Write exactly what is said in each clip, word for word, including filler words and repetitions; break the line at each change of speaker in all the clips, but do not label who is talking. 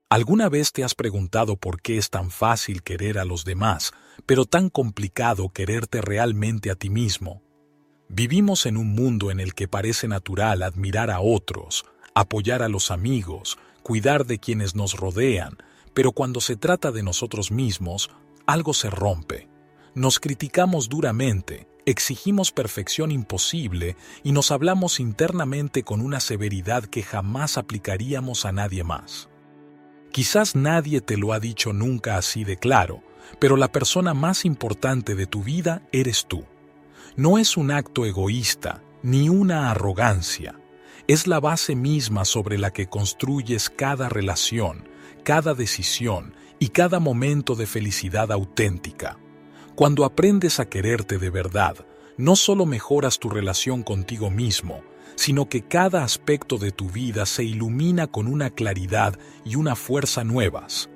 ¿Alguna vez te has preguntado por qué es tan fácil querer a los demás, pero tan complicado quererte realmente a ti mismo? Vivimos en un mundo en el que parece natural admirar a otros, apoyar a los amigos, cuidar de quienes nos rodean, pero cuando se trata de nosotros mismos, algo se rompe. Nos criticamos duramente, exigimos perfección imposible y nos hablamos internamente con una severidad que jamás aplicaríamos a nadie más. Quizás nadie te lo ha dicho nunca así de claro, pero la persona más importante de tu vida eres tú. No es un acto egoísta, ni una arrogancia. Es la base misma sobre la que construyes cada relación, cada decisión y cada momento de felicidad auténtica. Cuando aprendes a quererte de verdad, no solo mejoras tu relación contigo mismo, sino que cada aspecto de tu vida se ilumina con una claridad y una fuerza nuevas.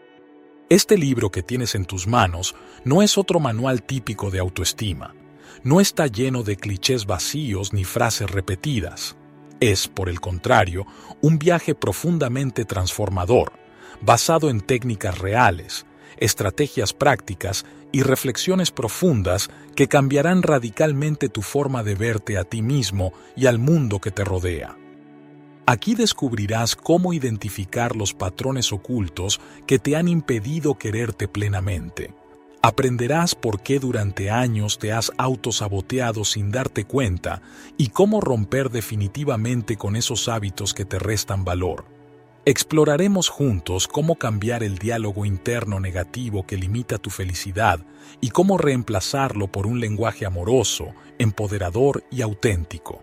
Este libro que tienes en tus manos no es otro manual típico de autoestima. No está lleno de clichés vacíos ni frases repetidas. Es, por el contrario, un viaje profundamente transformador, basado en técnicas reales, estrategias prácticas y reflexiones profundas que cambiarán radicalmente tu forma de verte a ti mismo y al mundo que te rodea. Aquí descubrirás cómo identificar los patrones ocultos que te han impedido quererte plenamente. Aprenderás por qué durante años te has autosaboteado sin darte cuenta y cómo romper definitivamente con esos hábitos que te restan valor. Exploraremos juntos cómo cambiar el diálogo interno negativo que limita tu felicidad y cómo reemplazarlo por un lenguaje amoroso, empoderador y auténtico.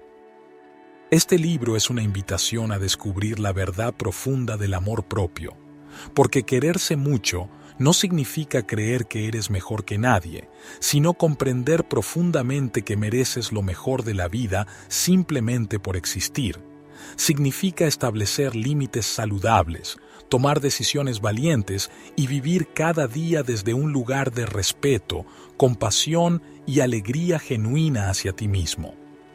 Este libro es una invitación a descubrir la verdad profunda del amor propio, porque quererse mucho no significa creer que eres mejor que nadie, sino comprender profundamente que mereces lo mejor de la vida simplemente por existir. Significa establecer límites saludables, tomar decisiones valientes y vivir cada día desde un lugar de respeto, compasión y alegría genuina hacia ti mismo.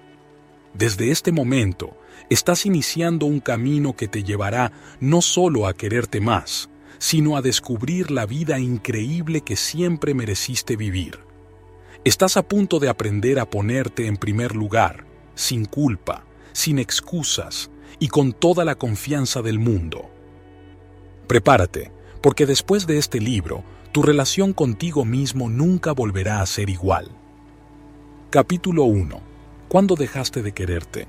Desde este momento, estás iniciando un camino que te llevará no solo a quererte más, sino a descubrir la vida increíble que siempre mereciste vivir. Estás a punto de aprender a ponerte en primer lugar, sin culpa, sin excusas y con toda la confianza del mundo. Prepárate, porque después de este libro, tu relación contigo mismo nunca volverá a ser igual. Capítulo uno. ¿Cuándo dejaste de quererte?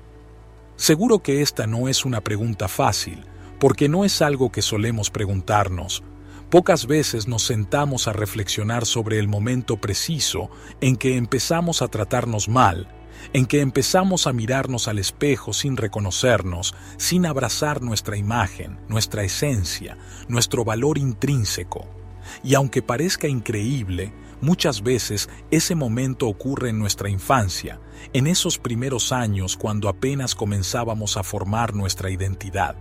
Seguro que esta no es una pregunta fácil, porque no es algo que solemos preguntarnos. Pocas veces nos sentamos a reflexionar sobre el momento preciso en que empezamos a tratarnos mal, en que empezamos a mirarnos al espejo sin reconocernos, sin abrazar nuestra imagen, nuestra esencia, nuestro valor intrínseco. Y aunque parezca increíble, muchas veces ese momento ocurre en nuestra infancia, en esos primeros años cuando apenas comenzábamos a formar nuestra identidad.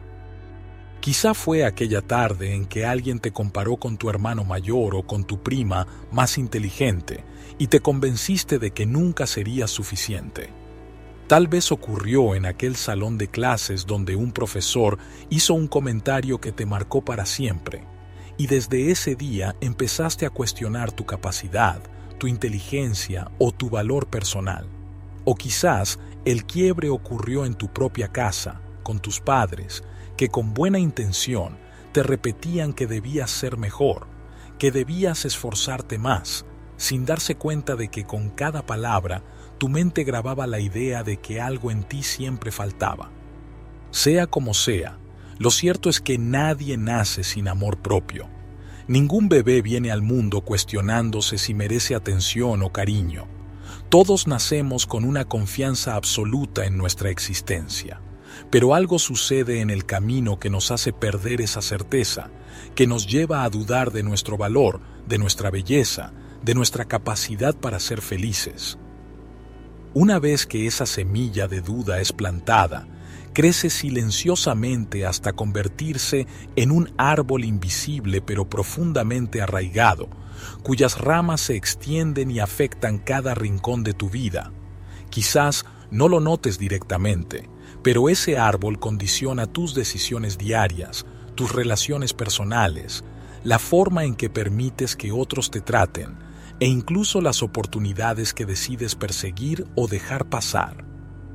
Quizá fue aquella tarde en que alguien te comparó con tu hermano mayor o con tu prima más inteligente y te convenciste de que nunca serías suficiente. Tal vez ocurrió en aquel salón de clases donde un profesor hizo un comentario que te marcó para siempre, y desde ese día empezaste a cuestionar tu capacidad, tu inteligencia o tu valor personal. O quizás el quiebre ocurrió en tu propia casa, con tus padres, que con buena intención te repetían que debías ser mejor, que debías esforzarte más, sin darse cuenta de que con cada palabra tu mente grababa la idea de que algo en ti siempre faltaba. Sea como sea, lo cierto es que nadie nace sin amor propio. Ningún bebé viene al mundo cuestionándose si merece atención o cariño. Todos nacemos con una confianza absoluta en nuestra existencia. Pero algo sucede en el camino que nos hace perder esa certeza, que nos lleva a dudar de nuestro valor, de nuestra belleza, de nuestra capacidad para ser felices. Una vez que esa semilla de duda es plantada, crece silenciosamente hasta convertirse en un árbol invisible pero profundamente arraigado, cuyas ramas se extienden y afectan cada rincón de tu vida. Quizás no lo notes directamente, pero ese árbol condiciona tus decisiones diarias, tus relaciones personales, la forma en que permites que otros te traten e incluso las oportunidades que decides perseguir o dejar pasar.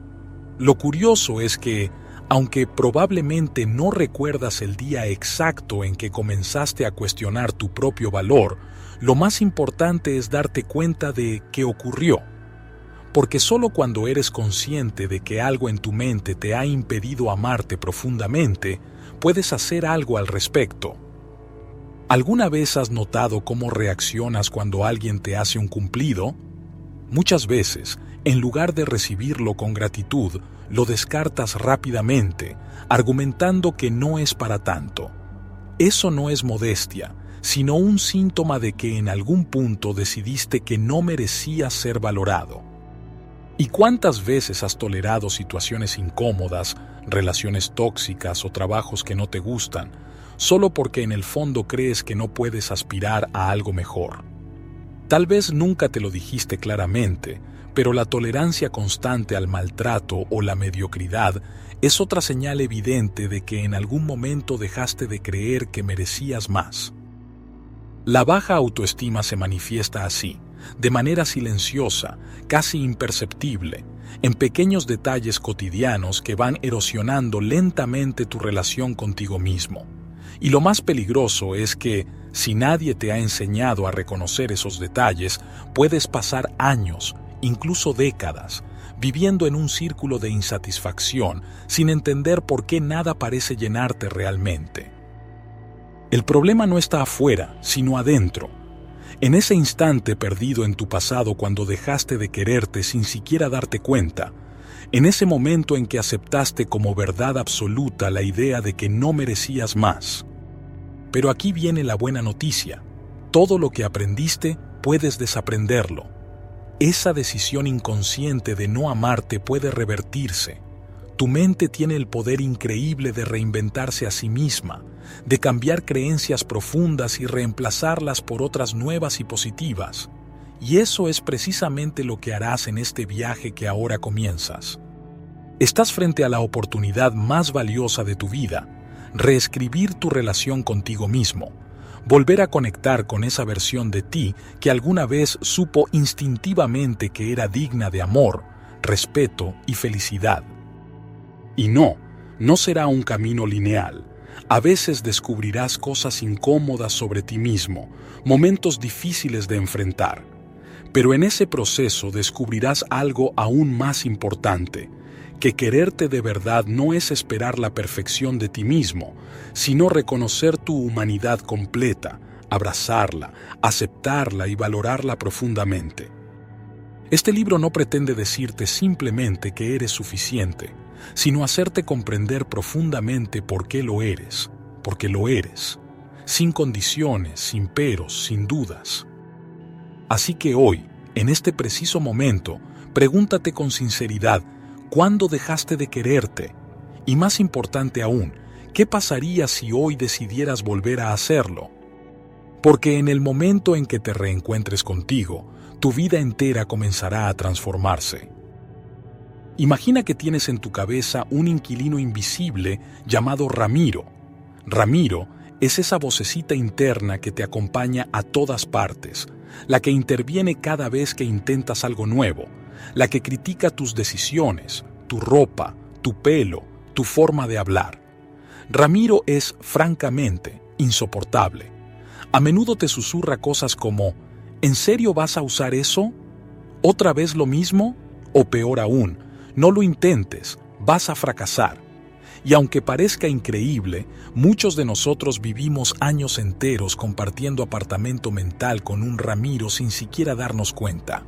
Lo curioso es que, aunque probablemente no recuerdas el día exacto en que comenzaste a cuestionar tu propio valor, lo más importante es darte cuenta de qué ocurrió. Porque solo cuando eres consciente de que algo en tu mente te ha impedido amarte profundamente, puedes hacer algo al respecto. ¿Alguna vez has notado cómo reaccionas cuando alguien te hace un cumplido? Muchas veces, en lugar de recibirlo con gratitud, lo descartas rápidamente, argumentando que no es para tanto. Eso no es modestia, sino un síntoma de que en algún punto decidiste que no merecías ser valorado. ¿Y cuántas veces has tolerado situaciones incómodas, relaciones tóxicas o trabajos que no te gustan, solo porque en el fondo crees que no puedes aspirar a algo mejor? Tal vez nunca te lo dijiste claramente, pero la tolerancia constante al maltrato o la mediocridad es otra señal evidente de que en algún momento dejaste de creer que merecías más. La baja autoestima se manifiesta así, de manera silenciosa, casi imperceptible, en pequeños detalles cotidianos que van erosionando lentamente tu relación contigo mismo. Y lo más peligroso es que, si nadie te ha enseñado a reconocer esos detalles, puedes pasar años, incluso décadas, viviendo en un círculo de insatisfacción sin entender por qué nada parece llenarte realmente. El problema no está afuera, sino adentro. En ese instante perdido en tu pasado cuando dejaste de quererte sin siquiera darte cuenta, en ese momento en que aceptaste como verdad absoluta la idea de que no merecías más. Pero aquí viene la buena noticia. Todo lo que aprendiste, puedes desaprenderlo. Esa decisión inconsciente de no amarte puede revertirse. Tu mente tiene el poder increíble de reinventarse a sí misma, de cambiar creencias profundas y reemplazarlas por otras nuevas y positivas. Y eso es precisamente lo que harás en este viaje que ahora comienzas. Estás frente a la oportunidad más valiosa de tu vida, reescribir tu relación contigo mismo, volver a conectar con esa versión de ti que alguna vez supo instintivamente que era digna de amor, respeto y felicidad. Y no, no será un camino lineal. A veces descubrirás cosas incómodas sobre ti mismo, momentos difíciles de enfrentar. Pero en ese proceso descubrirás algo aún más importante, que quererte de verdad no es esperar la perfección de ti mismo, sino reconocer tu humanidad completa, abrazarla, aceptarla y valorarla profundamente. Este libro no pretende decirte simplemente que eres suficiente, sino hacerte comprender profundamente por qué lo eres, porque lo eres, sin condiciones, sin peros, sin dudas. Así que hoy, en este preciso momento, pregúntate con sinceridad, ¿cuándo dejaste de quererte? Y más importante aún, ¿qué pasaría si hoy decidieras volver a hacerlo? Porque en el momento en que te reencuentres contigo, tu vida entera comenzará a transformarse. Imagina que tienes en tu cabeza un inquilino invisible llamado Ramiro. Ramiro es esa vocecita interna que te acompaña a todas partes, la que interviene cada vez que intentas algo nuevo, la que critica tus decisiones, tu ropa, tu pelo, tu forma de hablar. Ramiro es, francamente, insoportable. A menudo te susurra cosas como, ¿en serio vas a usar eso? ¿Otra vez lo mismo? O peor aún, no lo intentes, vas a fracasar. Y aunque parezca increíble, muchos de nosotros vivimos años enteros compartiendo apartamento mental con un Ramiro sin siquiera darnos cuenta.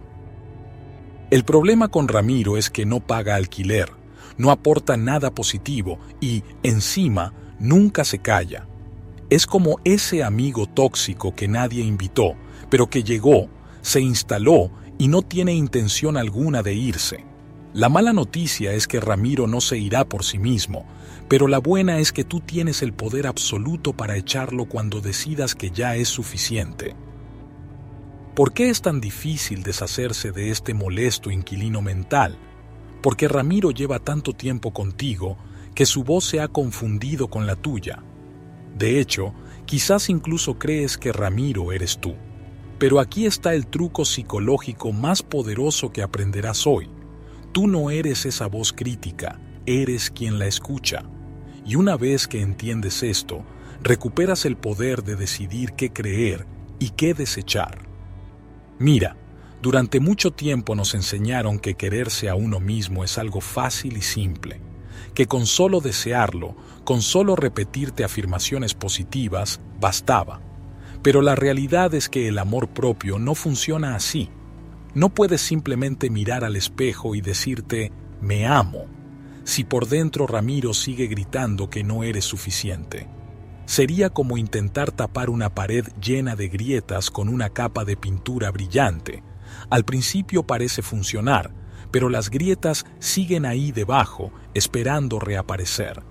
El problema con Ramiro es que no paga alquiler, no aporta nada positivo y, encima, nunca se calla. Es como ese amigo tóxico que nadie invitó, pero que llegó, se instaló y no tiene intención alguna de irse. La mala noticia es que Ramiro no se irá por sí mismo, pero la buena es que tú tienes el poder absoluto para echarlo cuando decidas que ya es suficiente. ¿Por qué es tan difícil deshacerse de este molesto inquilino mental? Porque Ramiro lleva tanto tiempo contigo que su voz se ha confundido con la tuya. De hecho, quizás incluso crees que Ramiro eres tú. Pero aquí está el truco psicológico más poderoso que aprenderás hoy. Tú no eres esa voz crítica, eres quien la escucha. Y una vez que entiendes esto, recuperas el poder de decidir qué creer y qué desechar. Mira, durante mucho tiempo nos enseñaron que quererse a uno mismo es algo fácil y simple, que con solo desearlo, con solo repetirte afirmaciones positivas, bastaba. Pero la realidad es que el amor propio no funciona así. No puedes simplemente mirar al espejo y decirte, me amo, si por dentro Ramiro sigue gritando que no eres suficiente. Sería como intentar tapar una pared llena de grietas con una capa de pintura brillante. Al principio parece funcionar, pero las grietas siguen ahí debajo, esperando reaparecer.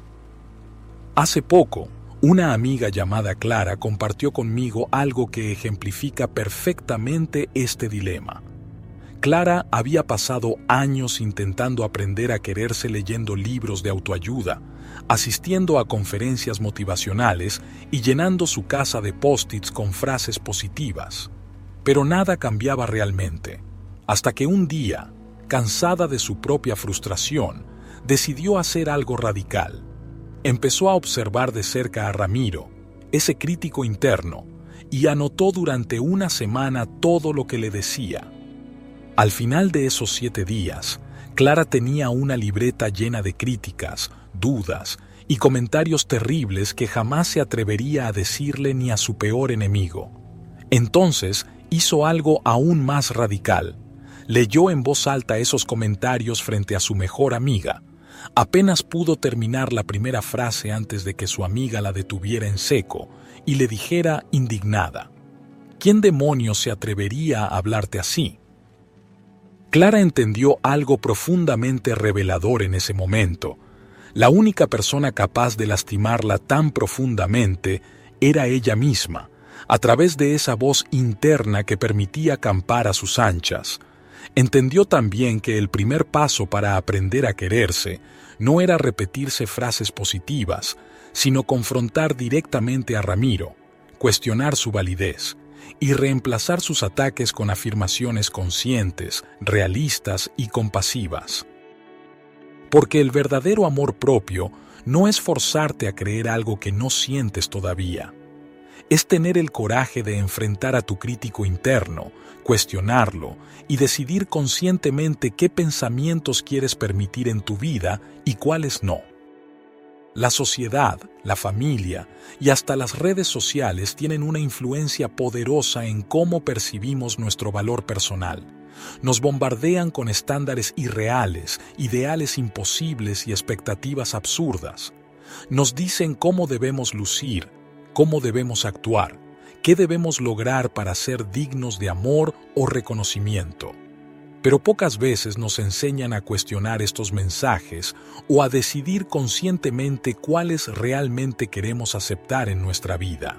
Hace poco, una amiga llamada Clara compartió conmigo algo que ejemplifica perfectamente este dilema. Clara había pasado años intentando aprender a quererse leyendo libros de autoayuda, asistiendo a conferencias motivacionales y llenando su casa de post-its con frases positivas. Pero nada cambiaba realmente, hasta que un día, cansada de su propia frustración, decidió hacer algo radical. Empezó a observar de cerca a Ramiro, ese crítico interno, y anotó durante una semana todo lo que le decía. Al final de esos siete días, Clara tenía una libreta llena de críticas, dudas y comentarios terribles que jamás se atrevería a decirle ni a su peor enemigo. Entonces hizo algo aún más radical. Leyó en voz alta esos comentarios frente a su mejor amiga. Apenas pudo terminar la primera frase antes de que su amiga la detuviera en seco y le dijera indignada: ¿Quién demonios se atrevería a hablarte así? Clara entendió algo profundamente revelador en ese momento. La única persona capaz de lastimarla tan profundamente era ella misma, a través de esa voz interna que permitía acampar a sus anchas. Entendió también que el primer paso para aprender a quererse no era repetirse frases positivas, sino confrontar directamente a Ramiro, cuestionar su validez y reemplazar sus ataques con afirmaciones conscientes, realistas y compasivas. Porque el verdadero amor propio no es forzarte a creer algo que no sientes todavía. Es tener el coraje de enfrentar a tu crítico interno, cuestionarlo y decidir conscientemente qué pensamientos quieres permitir en tu vida y cuáles no. La sociedad, la familia y hasta las redes sociales tienen una influencia poderosa en cómo percibimos nuestro valor personal. Nos bombardean con estándares irreales, ideales imposibles y expectativas absurdas. Nos dicen cómo debemos lucir, cómo debemos actuar, qué debemos lograr para ser dignos de amor o reconocimiento. Pero pocas veces nos enseñan a cuestionar estos mensajes o a decidir conscientemente cuáles realmente queremos aceptar en nuestra vida.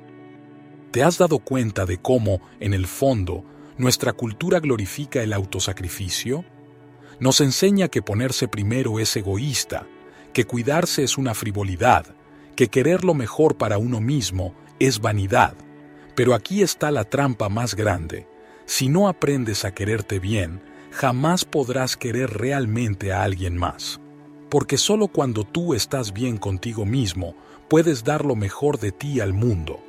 ¿Te has dado cuenta de cómo, en el fondo, nuestra cultura glorifica el autosacrificio? Nos enseña que ponerse primero es egoísta, que cuidarse es una frivolidad, que querer lo mejor para uno mismo es vanidad. Pero aquí está la trampa más grande. Si no aprendes a quererte bien, jamás podrás querer realmente a alguien más. Porque solo cuando tú estás bien contigo mismo, puedes dar lo mejor de ti al mundo.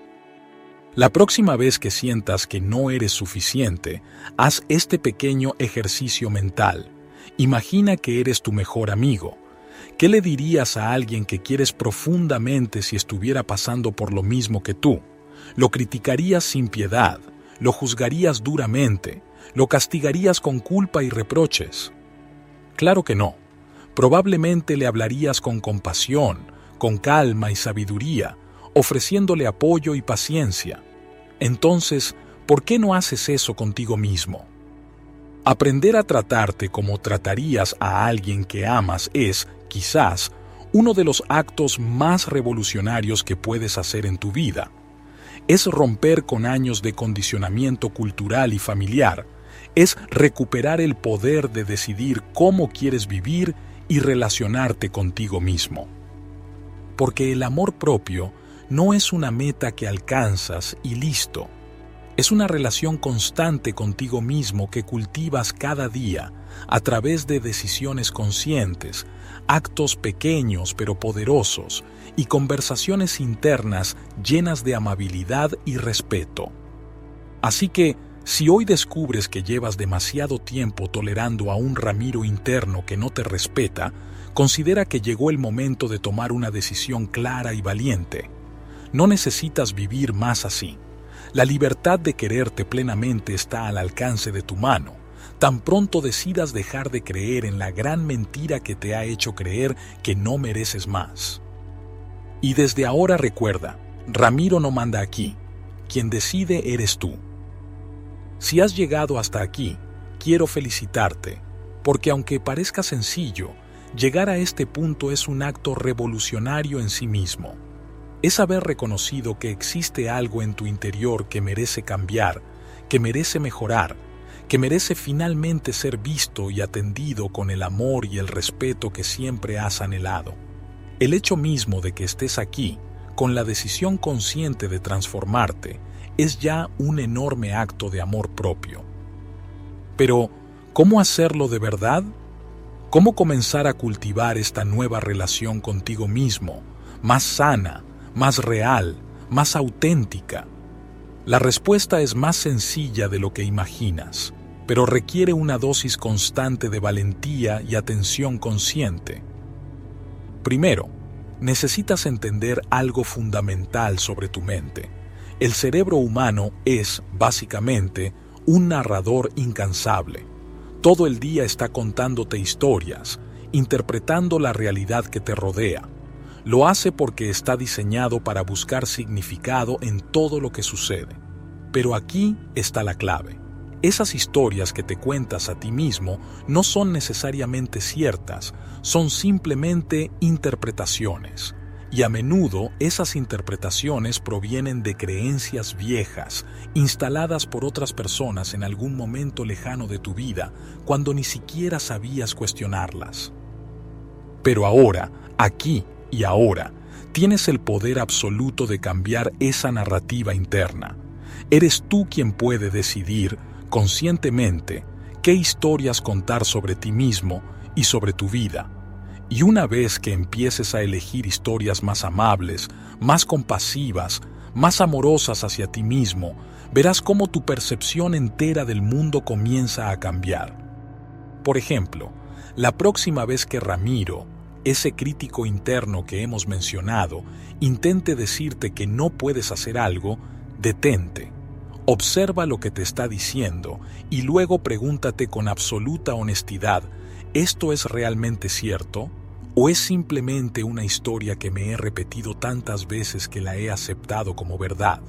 La próxima vez que sientas que no eres suficiente, haz este pequeño ejercicio mental. Imagina que eres tu mejor amigo. ¿Qué le dirías a alguien que quieres profundamente si estuviera pasando por lo mismo que tú? Lo criticarías sin piedad. Lo juzgarías duramente, lo castigarías con culpa y reproches. Claro que no. Probablemente le hablarías con compasión, con calma y sabiduría, ofreciéndole apoyo y paciencia. Entonces, ¿por qué no haces eso contigo mismo? Aprender a tratarte como tratarías a alguien que amas es, quizás, uno de los actos más revolucionarios que puedes hacer en tu vida. Es romper con años de condicionamiento cultural y familiar, es recuperar el poder de decidir cómo quieres vivir y relacionarte contigo mismo. Porque el amor propio no es una meta que alcanzas y listo. Es una relación constante contigo mismo que cultivas cada día a través de decisiones conscientes, actos pequeños pero poderosos y conversaciones internas llenas de amabilidad y respeto. Así que, si hoy descubres que llevas demasiado tiempo tolerando a un Ramiro interno que no te respeta, considera que llegó el momento de tomar una decisión clara y valiente. No necesitas vivir más así. La libertad de quererte plenamente está al alcance de tu mano. Tan pronto decidas dejar de creer en la gran mentira que te ha hecho creer que no mereces más. Y desde ahora recuerda, Ramiro no manda aquí. Quien decide eres tú. Si has llegado hasta aquí, quiero felicitarte, porque aunque parezca sencillo, llegar a este punto es un acto revolucionario en sí mismo. Es haber reconocido que existe algo en tu interior que merece cambiar, que merece mejorar, que merece finalmente ser visto y atendido con el amor y el respeto que siempre has anhelado. El hecho mismo de que estés aquí, con la decisión consciente de transformarte, es ya un enorme acto de amor propio. Pero, ¿cómo hacerlo de verdad? ¿Cómo comenzar a cultivar esta nueva relación contigo mismo, más sana, más real, más auténtica? La respuesta es más sencilla de lo que imaginas, pero requiere una dosis constante de valentía y atención consciente. Primero, necesitas entender algo fundamental sobre tu mente. El cerebro humano es, básicamente, un narrador incansable. Todo el día está contándote historias, interpretando la realidad que te rodea. Lo hace porque está diseñado para buscar significado en todo lo que sucede. Pero aquí está la clave. Esas historias que te cuentas a ti mismo no son necesariamente ciertas, son simplemente interpretaciones. Y a menudo esas interpretaciones provienen de creencias viejas, instaladas por otras personas en algún momento lejano de tu vida, cuando ni siquiera sabías cuestionarlas. Pero ahora, aquí y ahora, tienes el poder absoluto de cambiar esa narrativa interna. Eres tú quien puede decidir, conscientemente, qué historias contar sobre ti mismo y sobre tu vida. Y una vez que empieces a elegir historias más amables, más compasivas, más amorosas hacia ti mismo, verás cómo tu percepción entera del mundo comienza a cambiar. Por ejemplo, la próxima vez que Ramiro, ese crítico interno que hemos mencionado, intente decirte que no puedes hacer algo, detente. Observa lo que te está diciendo y luego pregúntate con absoluta honestidad, ¿esto es realmente cierto? ¿O es simplemente una historia que me he repetido tantas veces que la he aceptado como verdad?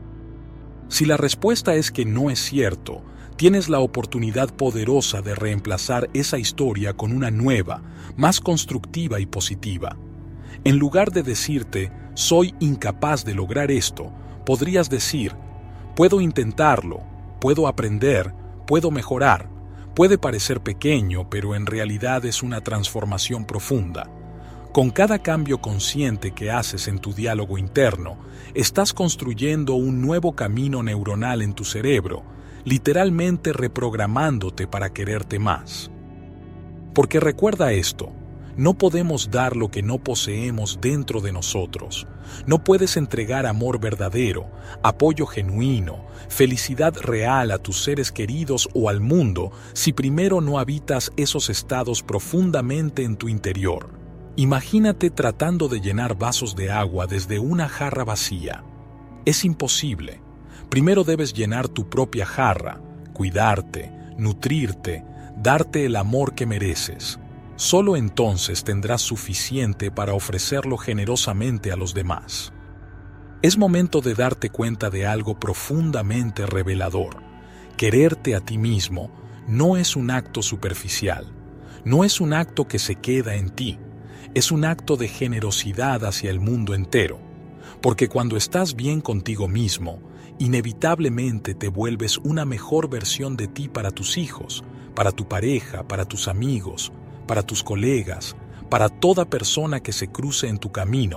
Si la respuesta es que no es cierto, tienes la oportunidad poderosa de reemplazar esa historia con una nueva, más constructiva y positiva. En lugar de decirte, soy incapaz de lograr esto, podrías decir, puedo intentarlo, puedo aprender, puedo mejorar. Puede parecer pequeño, pero en realidad es una transformación profunda. Con cada cambio consciente que haces en tu diálogo interno, estás construyendo un nuevo camino neuronal en tu cerebro, literalmente reprogramándote para quererte más. Porque recuerda esto, no podemos dar lo que no poseemos dentro de nosotros. No puedes entregar amor verdadero, apoyo genuino, felicidad real a tus seres queridos o al mundo si primero no habitas esos estados profundamente en tu interior. Imagínate tratando de llenar vasos de agua desde una jarra vacía. Es imposible. Primero debes llenar tu propia jarra, cuidarte, nutrirte, darte el amor que mereces. Solo entonces tendrás suficiente para ofrecerlo generosamente a los demás. Es momento de darte cuenta de algo profundamente revelador. Quererte a ti mismo no es un acto superficial, no es un acto que se queda en ti, es un acto de generosidad hacia el mundo entero, porque cuando estás bien contigo mismo, inevitablemente te vuelves una mejor versión de ti para tus hijos, para tu pareja, para tus amigos, para tus colegas, para toda persona que se cruce en tu camino.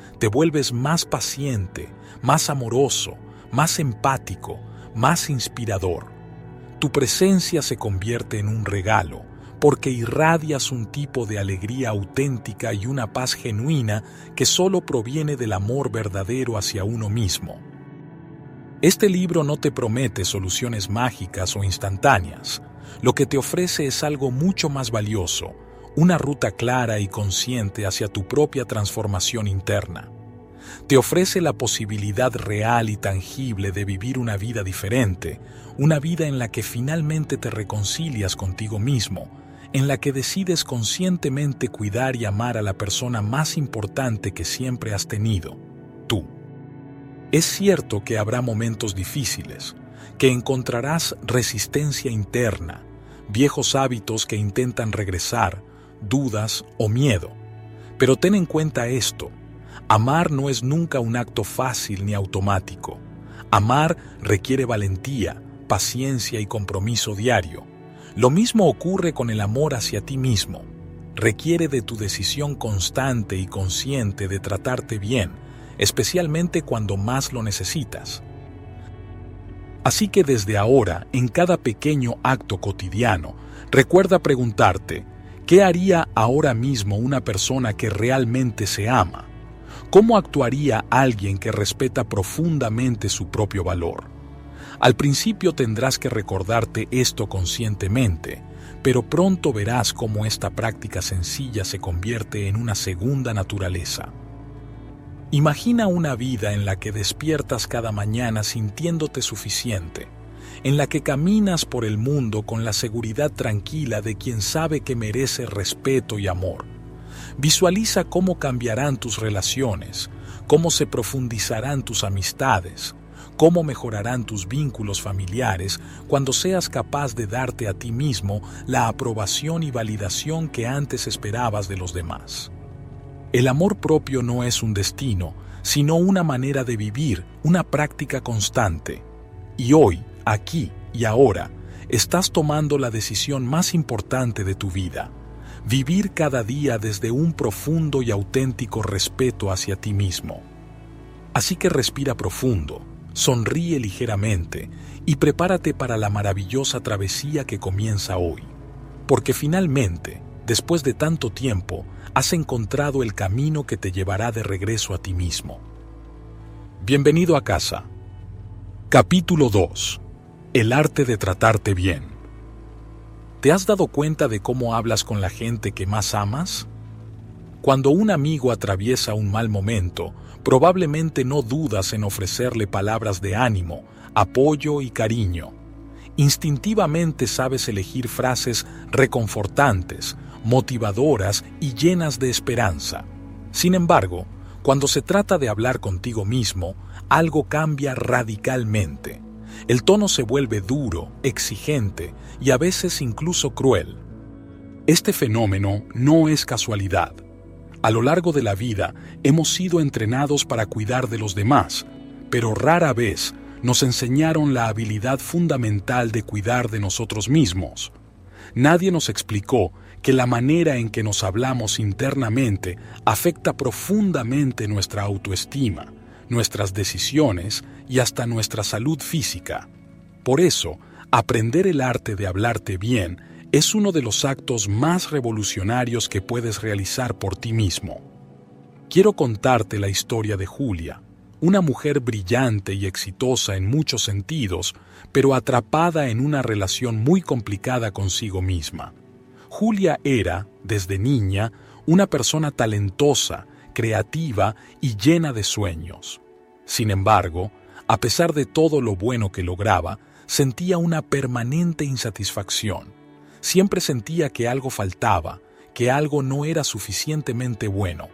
Te vuelves más paciente, más amoroso, más empático, más inspirador. Tu presencia se convierte en un regalo, porque irradias un tipo de alegría auténtica y una paz genuina que solo proviene del amor verdadero hacia uno mismo. Este libro no te promete soluciones mágicas o instantáneas. Lo que te ofrece es algo mucho más valioso, una ruta clara y consciente hacia tu propia transformación interna. Te ofrece la posibilidad real y tangible de vivir una vida diferente, una vida en la que finalmente te reconcilias contigo mismo, en la que decides conscientemente cuidar y amar a la persona más importante que siempre has tenido, tú. Es cierto que habrá momentos difíciles, que encontrarás resistencia interna, viejos hábitos que intentan regresar, dudas o miedo. Pero ten en cuenta esto: amar no es nunca un acto fácil ni automático. Amar requiere valentía, paciencia y compromiso diario. Lo mismo ocurre con el amor hacia ti mismo. Requiere de tu decisión constante y consciente de tratarte bien, especialmente cuando más lo necesitas. Así que desde ahora, en cada pequeño acto cotidiano, recuerda preguntarte: ¿qué haría ahora mismo una persona que realmente se ama? ¿Cómo actuaría alguien que respeta profundamente su propio valor? Al principio tendrás que recordarte esto conscientemente, pero pronto verás cómo esta práctica sencilla se convierte en una segunda naturaleza. Imagina una vida en la que despiertas cada mañana sintiéndote suficiente, en la que caminas por el mundo con la seguridad tranquila de quien sabe que merece respeto y amor. Visualiza cómo cambiarán tus relaciones, cómo se profundizarán tus amistades, cómo mejorarán tus vínculos familiares cuando seas capaz de darte a ti mismo la aprobación y validación que antes esperabas de los demás. El amor propio no es un destino, sino una manera de vivir, una práctica constante. Y hoy, aquí y ahora, estás tomando la decisión más importante de tu vida: vivir cada día desde un profundo y auténtico respeto hacia ti mismo. Así que respira profundo, sonríe ligeramente y prepárate para la maravillosa travesía que comienza hoy. Porque finalmente, después de tanto tiempo, has encontrado el camino que te llevará de regreso a ti mismo. Bienvenido a casa. Capítulo dos. El arte de tratarte bien. ¿Te has dado cuenta de cómo hablas con la gente que más amas? Cuando un amigo atraviesa un mal momento, probablemente no dudas en ofrecerle palabras de ánimo, apoyo y cariño. Instintivamente sabes elegir frases reconfortantes, motivadoras y llenas de esperanza. Sin embargo, cuando se trata de hablar contigo mismo, algo cambia radicalmente. El tono se vuelve duro, exigente y a veces incluso cruel. Este fenómeno no es casualidad. A lo largo de la vida hemos sido entrenados para cuidar de los demás, pero rara vez nos enseñaron la habilidad fundamental de cuidar de nosotros mismos. Nadie nos explicó que la manera en que nos hablamos internamente afecta profundamente nuestra autoestima, nuestras decisiones y hasta nuestra salud física. Por eso, aprender el arte de hablarte bien es uno de los actos más revolucionarios que puedes realizar por ti mismo. Quiero contarte la historia de Julia, una mujer brillante y exitosa en muchos sentidos, pero atrapada en una relación muy complicada consigo misma. Julia era, desde niña, una persona talentosa, creativa y llena de sueños. Sin embargo, a pesar de todo lo bueno que lograba, sentía una permanente insatisfacción. Siempre sentía que algo faltaba, que algo no era suficientemente bueno.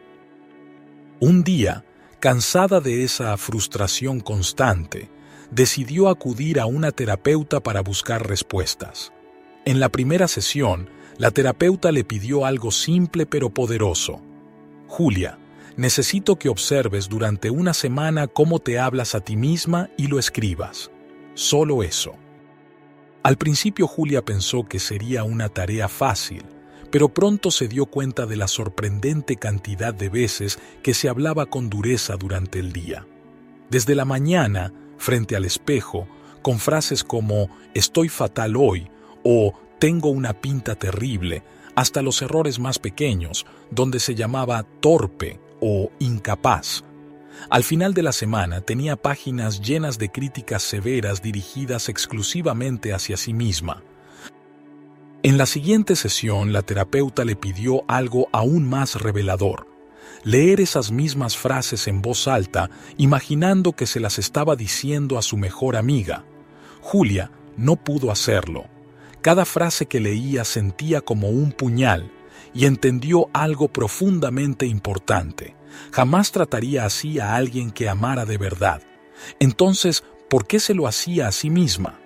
Un día, cansada de esa frustración constante, decidió acudir a una terapeuta para buscar respuestas. En la primera sesión, la terapeuta le pidió algo simple pero poderoso. Julia, necesito que observes durante una semana cómo te hablas a ti misma y lo escribas. Solo eso. Al principio Julia pensó que sería una tarea fácil, pero pronto se dio cuenta de la sorprendente cantidad de veces que se hablaba con dureza durante el día. Desde la mañana, frente al espejo, con frases como «estoy fatal hoy» o «tengo una pinta terrible», hasta los errores más pequeños, donde se llamaba torpe o incapaz. Al final de la semana tenía páginas llenas de críticas severas dirigidas exclusivamente hacia sí misma. En la siguiente sesión, la terapeuta le pidió algo aún más revelador: leer esas mismas frases en voz alta, imaginando que se las estaba diciendo a su mejor amiga. Julia no pudo hacerlo. Cada frase que leía sentía como un puñal y entendió algo profundamente importante. Jamás trataría así a alguien que amara de verdad. Entonces, ¿por qué se lo hacía a sí misma?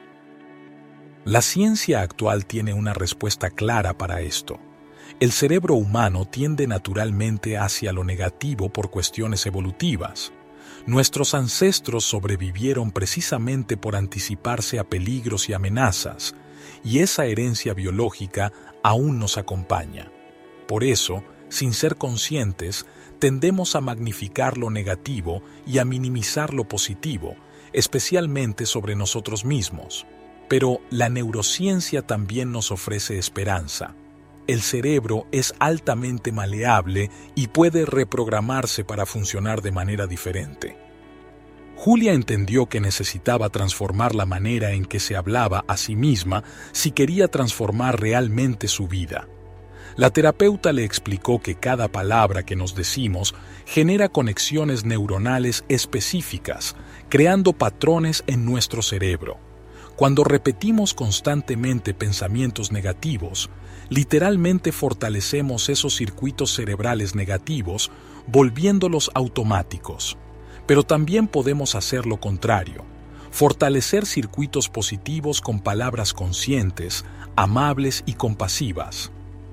La ciencia actual tiene una respuesta clara para esto. El cerebro humano tiende naturalmente hacia lo negativo por cuestiones evolutivas. Nuestros ancestros sobrevivieron precisamente por anticiparse a peligros y amenazas, y esa herencia biológica aún nos acompaña. Por eso, sin ser conscientes, tendemos a magnificar lo negativo y a minimizar lo positivo, especialmente sobre nosotros mismos. Pero la neurociencia también nos ofrece esperanza. El cerebro es altamente maleable y puede reprogramarse para funcionar de manera diferente. Julia entendió que necesitaba transformar la manera en que se hablaba a sí misma si quería transformar realmente su vida. La terapeuta le explicó que cada palabra que nos decimos genera conexiones neuronales específicas, creando patrones en nuestro cerebro. Cuando repetimos constantemente pensamientos negativos, literalmente fortalecemos esos circuitos cerebrales negativos, volviéndolos automáticos. Pero también podemos hacer lo contrario, fortalecer circuitos positivos con palabras conscientes, amables y compasivas.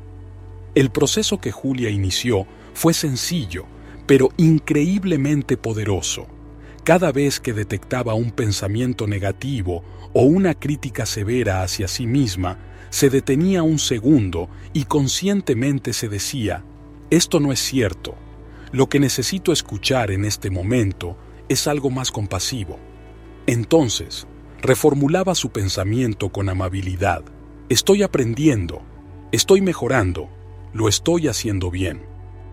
El proceso que Julia inició fue sencillo, pero increíblemente poderoso. Cada vez que detectaba un pensamiento negativo o una crítica severa hacia sí misma, se detenía un segundo y conscientemente se decía: «Esto no es cierto. Lo que necesito escuchar en este momento es algo más compasivo». Entonces, reformulaba su pensamiento con amabilidad. «Estoy aprendiendo, estoy mejorando, lo estoy haciendo bien».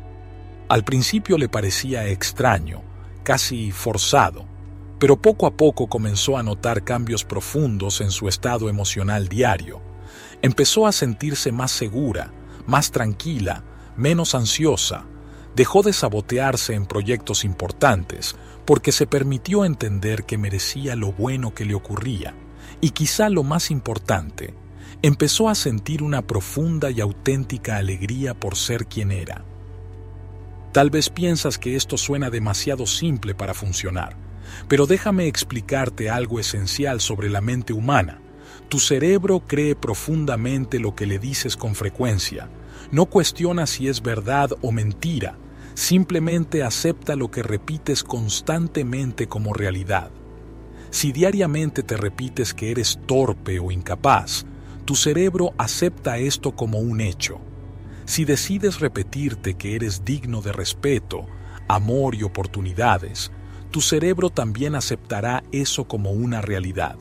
Al principio le parecía extraño, casi forzado, pero poco a poco comenzó a notar cambios profundos en su estado emocional diario. Empezó a sentirse más segura, más tranquila, menos ansiosa. Dejó de sabotearse en proyectos importantes porque se permitió entender que merecía lo bueno que le ocurría. Y quizá lo más importante, empezó a sentir una profunda y auténtica alegría por ser quien era. Tal vez piensas que esto suena demasiado simple para funcionar, pero déjame explicarte algo esencial sobre la mente humana. Tu cerebro cree profundamente lo que le dices con frecuencia. No cuestiona si es verdad o mentira, simplemente acepta lo que repites constantemente como realidad. Si diariamente te repites que eres torpe o incapaz, tu cerebro acepta esto como un hecho. Si decides repetirte que eres digno de respeto, amor y oportunidades, tu cerebro también aceptará eso como una realidad.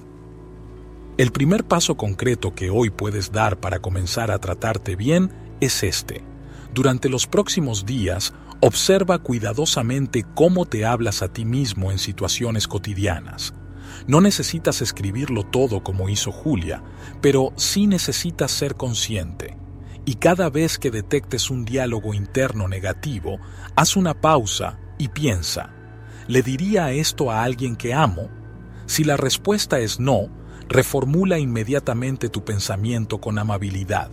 El primer paso concreto que hoy puedes dar para comenzar a tratarte bien es este. Durante los próximos días, observa cuidadosamente cómo te hablas a ti mismo en situaciones cotidianas. No necesitas escribirlo todo como hizo Julia, pero sí necesitas ser consciente. Y cada vez que detectes un diálogo interno negativo, haz una pausa y piensa: ¿le diría esto a alguien que amo? Si la respuesta es no, reformula inmediatamente tu pensamiento con amabilidad.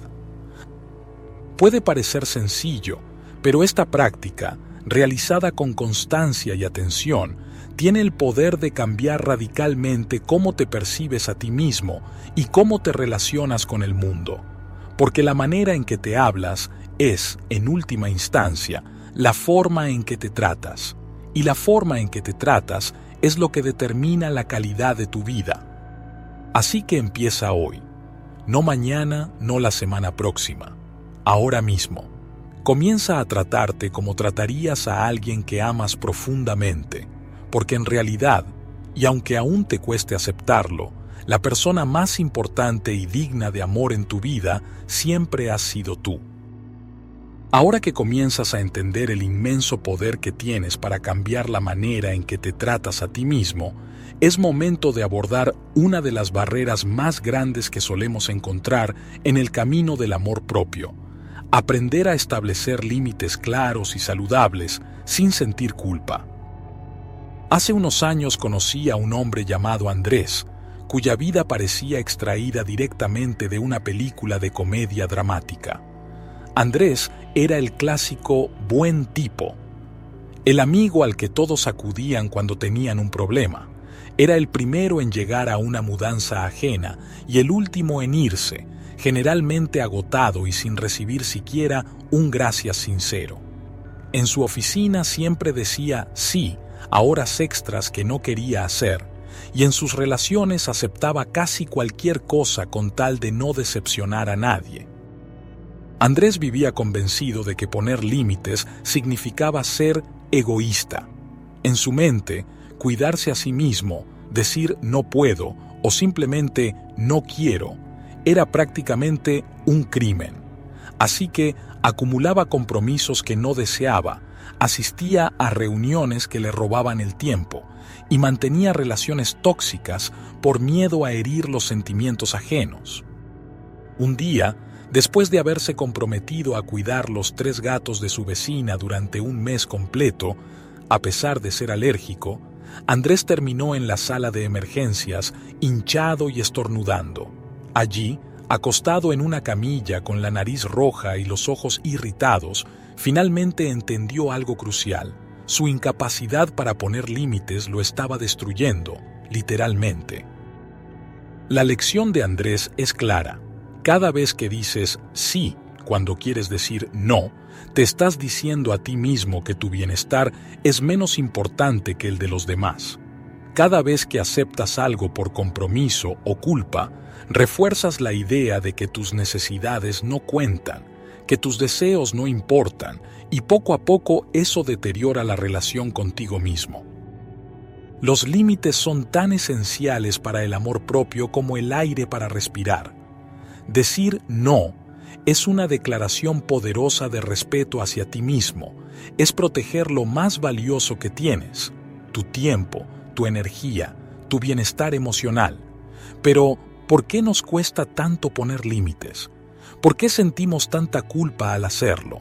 Puede parecer sencillo, pero esta práctica, realizada con constancia y atención, tiene el poder de cambiar radicalmente cómo te percibes a ti mismo y cómo te relacionas con el mundo. Porque la manera en que te hablas es, en última instancia, la forma en que te tratas. Y la forma en que te tratas es lo que determina la calidad de tu vida. Así que empieza hoy. No mañana, no la semana próxima. ahora mismo. Comienza a tratarte como tratarías a alguien que amas profundamente, porque en realidad, y aunque aún te cueste aceptarlo, la persona más importante y digna de amor en tu vida siempre has sido tú. Ahora que comienzas a entender el inmenso poder que tienes para cambiar la manera en que te tratas a ti mismo, es momento de abordar una de las barreras más grandes que solemos encontrar en el camino del amor propio: aprender a establecer límites claros y saludables sin sentir culpa. Hace unos años conocí a un hombre llamado Andrés, cuya vida parecía extraída directamente de una película de comedia dramática. Andrés era el clásico buen tipo, el amigo al que todos acudían cuando tenían un problema. Era el primero en llegar a una mudanza ajena y el último en irse, generalmente agotado y sin recibir siquiera un gracias sincero. En su oficina siempre decía sí a horas extras que no quería hacer, y en sus relaciones aceptaba casi cualquier cosa con tal de no decepcionar a nadie. Andrés vivía convencido de que poner límites significaba ser egoísta. En su mente, cuidarse a sí mismo, decir no puedo o simplemente no quiero, era prácticamente un crimen. Así que acumulaba compromisos que no deseaba, asistía a reuniones que le robaban el tiempo y mantenía relaciones tóxicas por miedo a herir los sentimientos ajenos. Un día, después de haberse comprometido a cuidar los tres gatos de su vecina durante un mes completo, a pesar de ser alérgico, Andrés terminó en la sala de emergencias, hinchado y estornudando. Allí, acostado en una camilla con la nariz roja y los ojos irritados, finalmente entendió algo crucial. Su incapacidad para poner límites lo estaba destruyendo, literalmente. La lección de Andrés es clara. Cada vez que dices sí cuando quieres decir no, te estás diciendo a ti mismo que tu bienestar es menos importante que el de los demás. Cada vez que aceptas algo por compromiso o culpa, refuerzas la idea de que tus necesidades no cuentan, que tus deseos no importan, y poco a poco eso deteriora la relación contigo mismo. Los límites son tan esenciales para el amor propio como el aire para respirar. Decir no es una declaración poderosa de respeto hacia ti mismo, es proteger lo más valioso que tienes, tu tiempo, tu energía, tu bienestar emocional. Pero, ¿por qué nos cuesta tanto poner límites? ¿Por qué sentimos tanta culpa al hacerlo?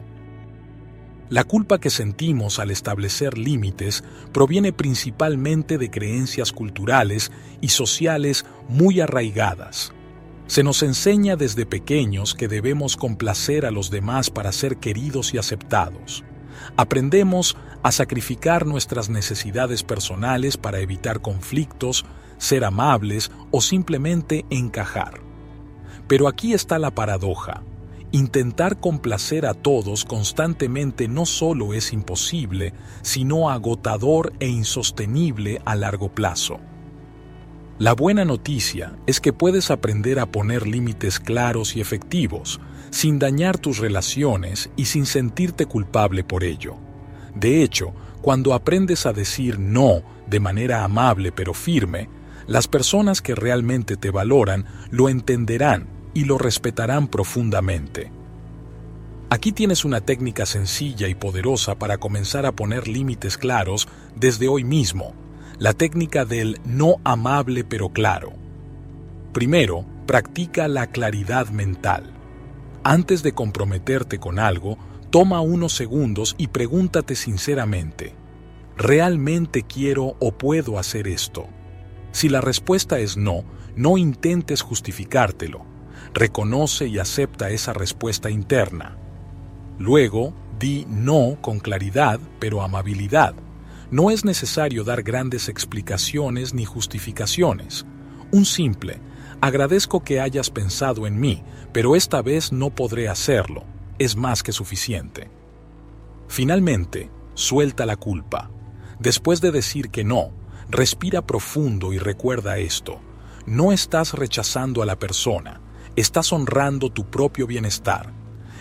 La culpa que sentimos al establecer límites proviene principalmente de creencias culturales y sociales muy arraigadas. Se nos enseña desde pequeños que debemos complacer a los demás para ser queridos y aceptados. Aprendemos a sacrificar nuestras necesidades personales para evitar conflictos, ser amables o simplemente encajar. Pero aquí está la paradoja. Intentar complacer a todos constantemente no solo es imposible, sino agotador e insostenible a largo plazo. La buena noticia es que puedes aprender a poner límites claros y efectivos, sin dañar tus relaciones y sin sentirte culpable por ello. De hecho, cuando aprendes a decir no de manera amable pero firme, las personas que realmente te valoran lo entenderán y lo respetarán profundamente. Aquí tienes una técnica sencilla y poderosa para comenzar a poner límites claros desde hoy mismo. La técnica del no amable pero claro. Primero, practica la claridad mental. Antes de comprometerte con algo, toma unos segundos y pregúntate sinceramente: ¿realmente quiero o puedo hacer esto? Si la respuesta es no, no intentes justificártelo. Reconoce y acepta esa respuesta interna. Luego, di no con claridad pero amabilidad. No es necesario dar grandes explicaciones ni justificaciones. Un simple, agradezco que hayas pensado en mí, pero esta vez no podré hacerlo, es más que suficiente. Finalmente, suelta la culpa. Después de decir que no, respira profundo y recuerda esto: no estás rechazando a la persona, estás honrando tu propio bienestar.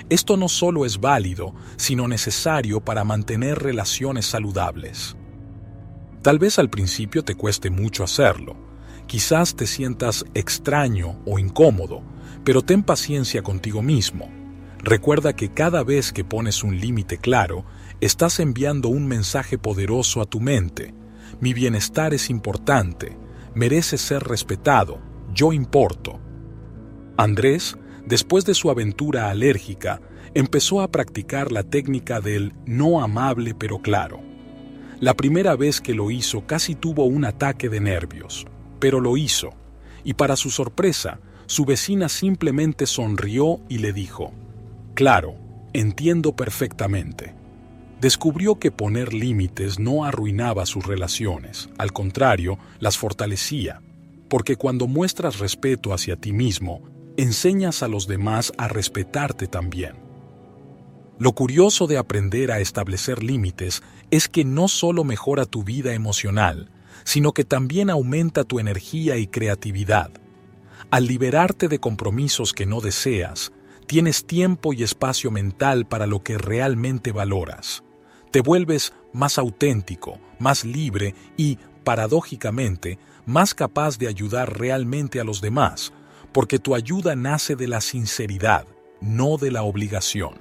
Esto no solo es válido, sino necesario para mantener relaciones saludables. Tal vez al principio te cueste mucho hacerlo. Quizás te sientas extraño o incómodo, pero ten paciencia contigo mismo. Recuerda que cada vez que pones un límite claro, estás enviando un mensaje poderoso a tu mente. Mi bienestar es importante, merece ser respetado, yo importo. Andrés, después de su aventura alérgica, empezó a practicar la técnica del no amable pero claro. La primera vez que lo hizo casi tuvo un ataque de nervios, pero lo hizo, y para su sorpresa, su vecina simplemente sonrió y le dijo: «Claro, entiendo perfectamente». Descubrió que poner límites no arruinaba sus relaciones, al contrario, las fortalecía, porque cuando muestras respeto hacia ti mismo, enseñas a los demás a respetarte también. Lo curioso de aprender a establecer límites es que no solo mejora tu vida emocional, sino que también aumenta tu energía y creatividad. Al liberarte de compromisos que no deseas, tienes tiempo y espacio mental para lo que realmente valoras. Te vuelves más auténtico, más libre y, paradójicamente, más capaz de ayudar realmente a los demás, porque tu ayuda nace de la sinceridad, no de la obligación.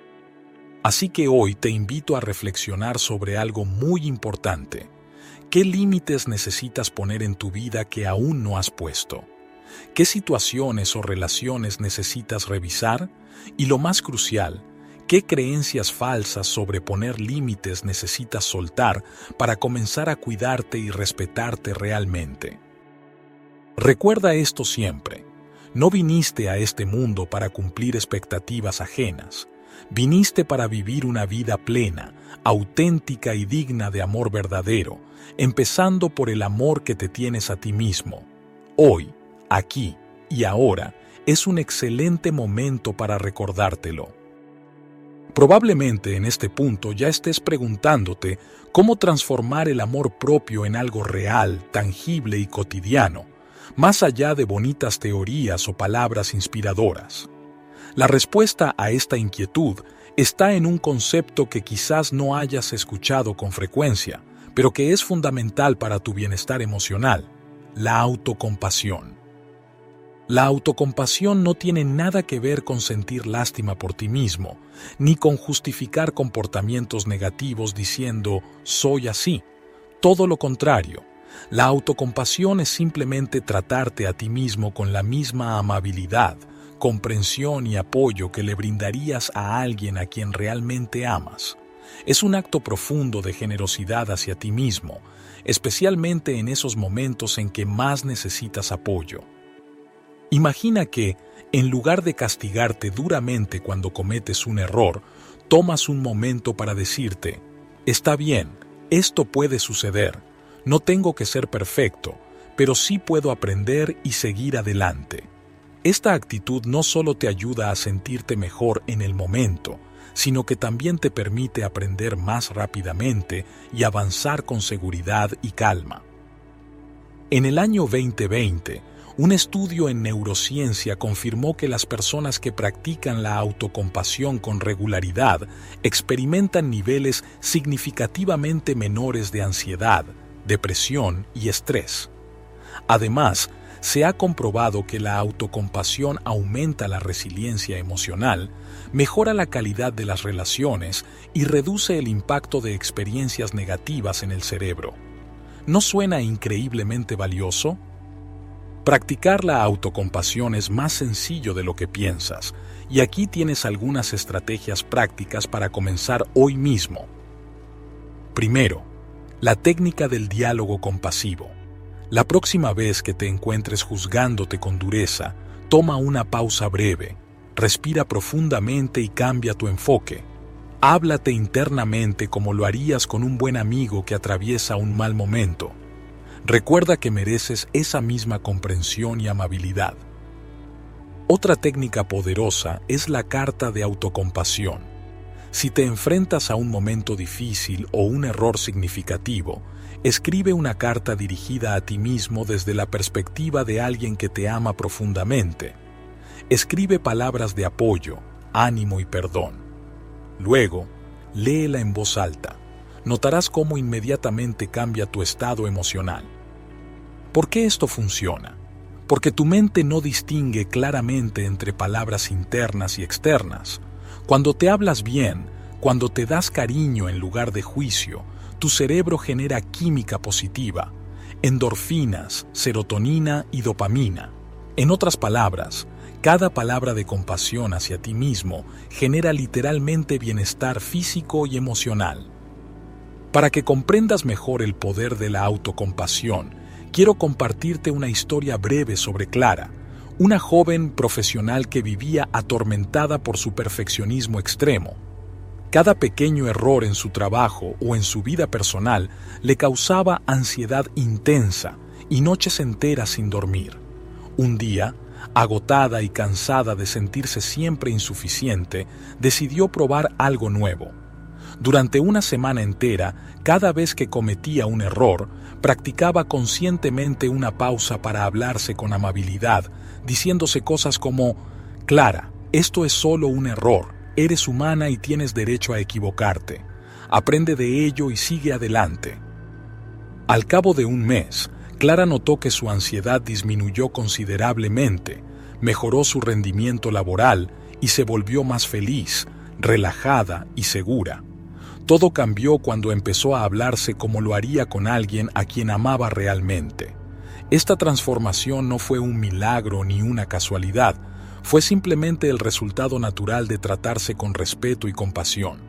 Así que hoy te invito a reflexionar sobre algo muy importante. ¿Qué límites necesitas poner en tu vida que aún no has puesto? ¿Qué situaciones o relaciones necesitas revisar? Y lo más crucial, ¿qué creencias falsas sobre poner límites necesitas soltar para comenzar a cuidarte y respetarte realmente? Recuerda esto siempre. No viniste a este mundo para cumplir expectativas ajenas. Viniste para vivir una vida plena, auténtica y digna de amor verdadero, empezando por el amor que te tienes a ti mismo. Hoy, aquí y ahora es un excelente momento para recordártelo. Probablemente en este punto ya estés preguntándote cómo transformar el amor propio en algo real, tangible y cotidiano, más allá de bonitas teorías o palabras inspiradoras. La respuesta a esta inquietud está en un concepto que quizás no hayas escuchado con frecuencia, pero que es fundamental para tu bienestar emocional: la autocompasión. La autocompasión no tiene nada que ver con sentir lástima por ti mismo, ni con justificar comportamientos negativos diciendo «soy así». Todo lo contrario, la autocompasión es simplemente tratarte a ti mismo con la misma amabilidad, comprensión y apoyo que le brindarías a alguien a quien realmente amas. Es un acto profundo de generosidad hacia ti mismo, especialmente en esos momentos en que más necesitas apoyo. Imagina que, en lugar de castigarte duramente cuando cometes un error, tomas un momento para decirte: «Está bien, esto puede suceder, no tengo que ser perfecto, pero sí puedo aprender y seguir adelante». Esta actitud no solo te ayuda a sentirte mejor en el momento, sino que también te permite aprender más rápidamente y avanzar con seguridad y calma. En el año veinte veinte, un estudio en neurociencia confirmó que las personas que practican la autocompasión con regularidad experimentan niveles significativamente menores de ansiedad, depresión y estrés. Además, se ha comprobado que la autocompasión aumenta la resiliencia emocional, mejora la calidad de las relaciones y reduce el impacto de experiencias negativas en el cerebro. ¿No suena increíblemente valioso? Practicar la autocompasión es más sencillo de lo que piensas, y aquí tienes algunas estrategias prácticas para comenzar hoy mismo. Primero, la técnica del diálogo compasivo. La próxima vez que te encuentres juzgándote con dureza, toma una pausa breve, respira profundamente y cambia tu enfoque. Háblate internamente como lo harías con un buen amigo que atraviesa un mal momento. Recuerda que mereces esa misma comprensión y amabilidad. Otra técnica poderosa es la carta de autocompasión. Si te enfrentas a un momento difícil o un error significativo, escribe una carta dirigida a ti mismo desde la perspectiva de alguien que te ama profundamente. Escribe palabras de apoyo, ánimo y perdón. Luego, léela en voz alta. Notarás cómo inmediatamente cambia tu estado emocional. ¿Por qué esto funciona? Porque tu mente no distingue claramente entre palabras internas y externas. Cuando te hablas bien, cuando te das cariño en lugar de juicio, tu cerebro genera química positiva, endorfinas, serotonina y dopamina. En otras palabras, cada palabra de compasión hacia ti mismo genera literalmente bienestar físico y emocional. Para que comprendas mejor el poder de la autocompasión, quiero compartirte una historia breve sobre Clara, una joven profesional que vivía atormentada por su perfeccionismo extremo. Cada pequeño error en su trabajo o en su vida personal le causaba ansiedad intensa y noches enteras sin dormir. Un día, agotada y cansada de sentirse siempre insuficiente, decidió probar algo nuevo. Durante una semana entera, cada vez que cometía un error, practicaba conscientemente una pausa para hablarse con amabilidad, diciéndose cosas como: «Clara, esto es solo un error, eres humana y tienes derecho a equivocarte. Aprende de ello y sigue adelante». Al cabo de un mes, Clara notó que su ansiedad disminuyó considerablemente, mejoró su rendimiento laboral y se volvió más feliz, relajada y segura. Todo cambió cuando empezó a hablarse como lo haría con alguien a quien amaba realmente. Esta transformación no fue un milagro ni una casualidad, fue simplemente el resultado natural de tratarse con respeto y compasión.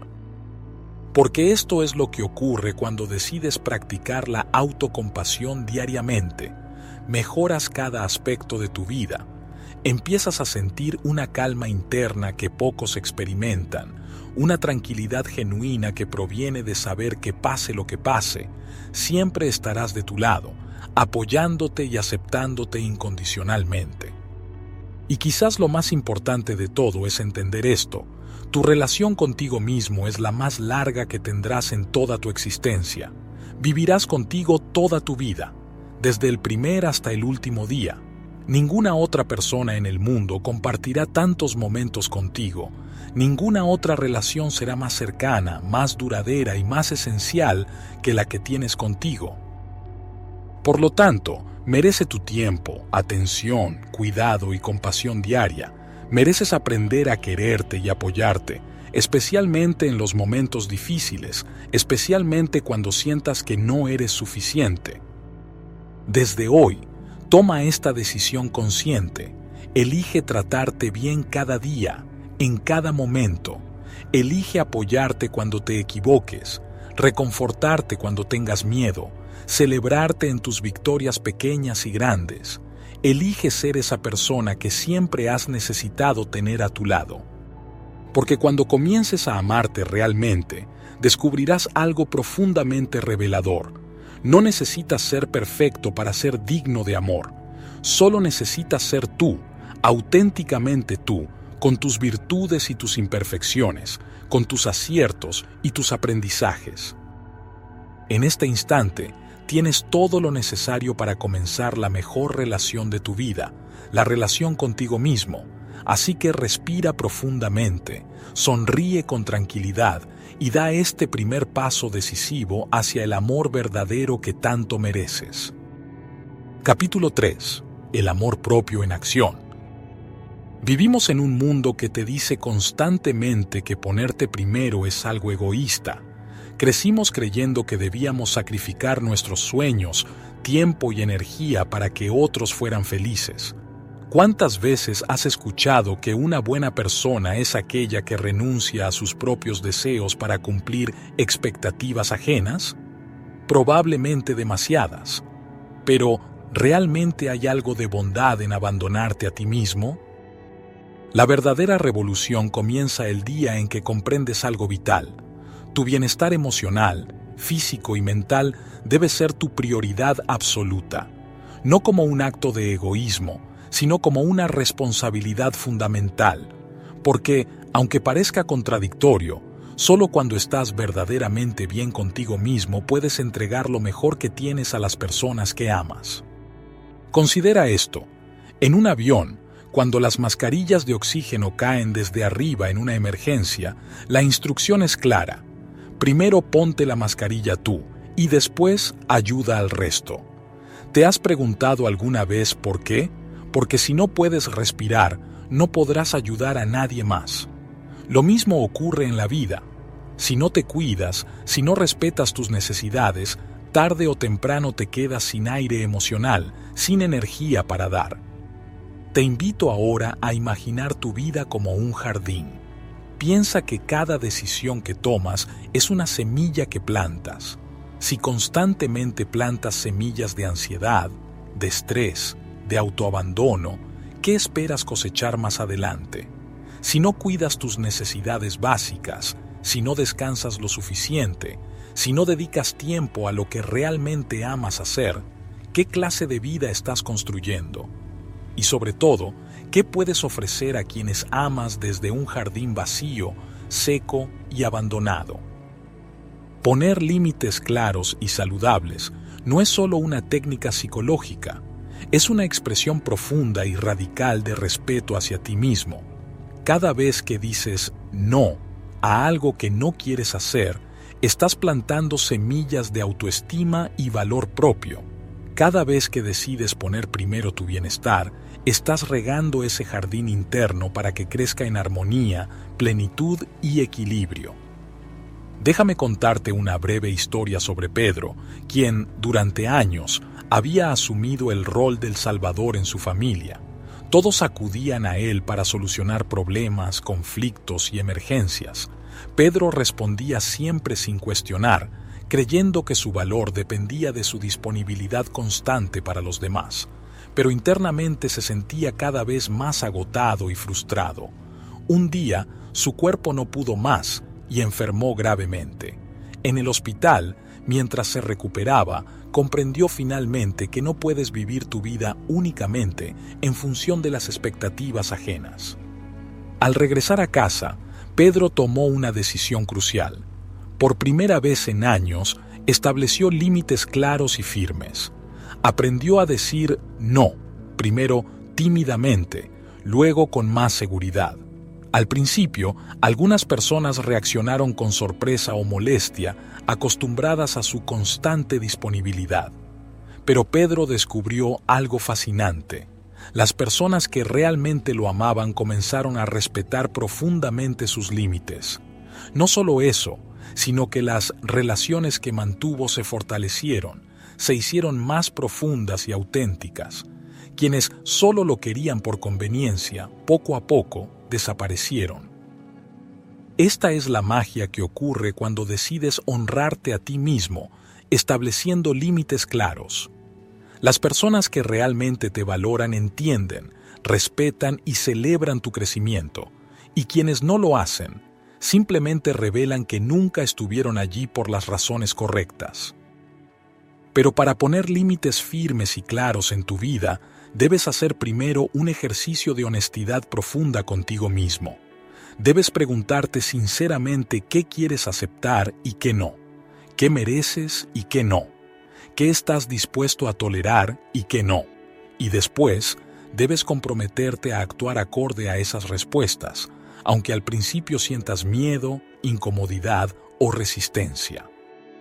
Porque esto es lo que ocurre cuando decides practicar la autocompasión diariamente. Mejoras cada aspecto de tu vida. Empiezas a sentir una calma interna que pocos experimentan, una tranquilidad genuina que proviene de saber que pase lo que pase, siempre estarás de tu lado, apoyándote y aceptándote incondicionalmente. Y quizás lo más importante de todo es entender esto: tu relación contigo mismo es la más larga que tendrás en toda tu existencia. Vivirás contigo toda tu vida, desde el primer hasta el último día. Ninguna otra persona en el mundo compartirá tantos momentos contigo. Ninguna otra relación será más cercana, más duradera y más esencial que la que tienes contigo. Por lo tanto, merece tu tiempo, atención, cuidado y compasión diaria. Mereces aprender a quererte y apoyarte, especialmente en los momentos difíciles, especialmente cuando sientas que no eres suficiente. Desde hoy, toma esta decisión consciente. Elige tratarte bien cada día, en cada momento. Elige apoyarte cuando te equivoques, reconfortarte cuando tengas miedo, celebrarte en tus victorias pequeñas y grandes. Elige ser esa persona que siempre has necesitado tener a tu lado. Porque cuando comiences a amarte realmente, descubrirás algo profundamente revelador. No necesitas ser perfecto para ser digno de amor. Solo necesitas ser tú, auténticamente tú, con tus virtudes y tus imperfecciones, con tus aciertos y tus aprendizajes. En este instante, tienes todo lo necesario para comenzar la mejor relación de tu vida, la relación contigo mismo. Así que respira profundamente, sonríe con tranquilidad y da este primer paso decisivo hacia el amor verdadero que tanto mereces. Capítulo tres. El amor propio en acción. Vivimos en un mundo que te dice constantemente que ponerte primero es algo egoísta. Crecimos creyendo que debíamos sacrificar nuestros sueños, tiempo y energía para que otros fueran felices. ¿Cuántas veces has escuchado que una buena persona es aquella que renuncia a sus propios deseos para cumplir expectativas ajenas? Probablemente demasiadas. Pero, ¿realmente hay algo de bondad en abandonarte a ti mismo? La verdadera revolución comienza el día en que comprendes algo vital. Tu bienestar emocional, físico y mental debe ser tu prioridad absoluta, no como un acto de egoísmo, sino como una responsabilidad fundamental, porque, aunque parezca contradictorio, solo cuando estás verdaderamente bien contigo mismo puedes entregar lo mejor que tienes a las personas que amas. Considera esto: en un avión, Cuando las mascarillas de oxígeno caen desde arriba en una emergencia, la instrucción es clara. Primero ponte la mascarilla tú y después ayuda al resto. ¿Te has preguntado alguna vez por qué? Porque si no puedes respirar, no podrás ayudar a nadie más. Lo mismo ocurre en la vida. Si no te cuidas, si no respetas tus necesidades, tarde o temprano te quedas sin aire emocional, sin energía para dar. Te invito ahora a imaginar tu vida como un jardín. Piensa que cada decisión que tomas es una semilla que plantas. Si constantemente plantas semillas de ansiedad, de estrés, de autoabandono, ¿qué esperas cosechar más adelante? Si no cuidas tus necesidades básicas, si no descansas lo suficiente, si no dedicas tiempo a lo que realmente amas hacer, ¿qué clase de vida estás construyendo? Y sobre todo, ¿qué puedes ofrecer a quienes amas desde un jardín vacío, seco y abandonado? Poner límites claros y saludables no es solo una técnica psicológica, es una expresión profunda y radical de respeto hacia ti mismo. Cada vez que dices no a algo que no quieres hacer, estás plantando semillas de autoestima y valor propio. Cada vez que decides poner primero tu bienestar, estás regando ese jardín interno para que crezca en armonía, plenitud y equilibrio. Déjame contarte una breve historia sobre Pedro, quien, durante años, había asumido el rol del Salvador en su familia. Todos acudían a él para solucionar problemas, conflictos y emergencias. Pedro respondía siempre sin cuestionar, creyendo que su valor dependía de su disponibilidad constante para los demás. Pero internamente se sentía cada vez más agotado y frustrado. Un día, su cuerpo no pudo más y enfermó gravemente. En el hospital, mientras se recuperaba, comprendió finalmente que no puedes vivir tu vida únicamente en función de las expectativas ajenas. Al regresar a casa, Pedro tomó una decisión crucial. Por primera vez en años, estableció límites claros y firmes. Aprendió a decir no, primero tímidamente, luego con más seguridad. Al principio, algunas personas reaccionaron con sorpresa o molestia, acostumbradas a su constante disponibilidad. Pero Pedro descubrió algo fascinante. Las personas que realmente lo amaban comenzaron a respetar profundamente sus límites. No solo eso, sino que las relaciones que mantuvo se fortalecieron, se hicieron más profundas y auténticas. Quienes solo lo querían por conveniencia, poco a poco, desaparecieron. Esta es la magia que ocurre cuando decides honrarte a ti mismo, estableciendo límites claros. Las personas que realmente te valoran entienden, respetan y celebran tu crecimiento, y quienes no lo hacen, simplemente revelan que nunca estuvieron allí por las razones correctas. Pero para poner límites firmes y claros en tu vida, debes hacer primero un ejercicio de honestidad profunda contigo mismo. Debes preguntarte sinceramente qué quieres aceptar y qué no, qué mereces y qué no, qué estás dispuesto a tolerar y qué no. Y después, debes comprometerte a actuar acorde a esas respuestas, aunque al principio sientas miedo, incomodidad o resistencia.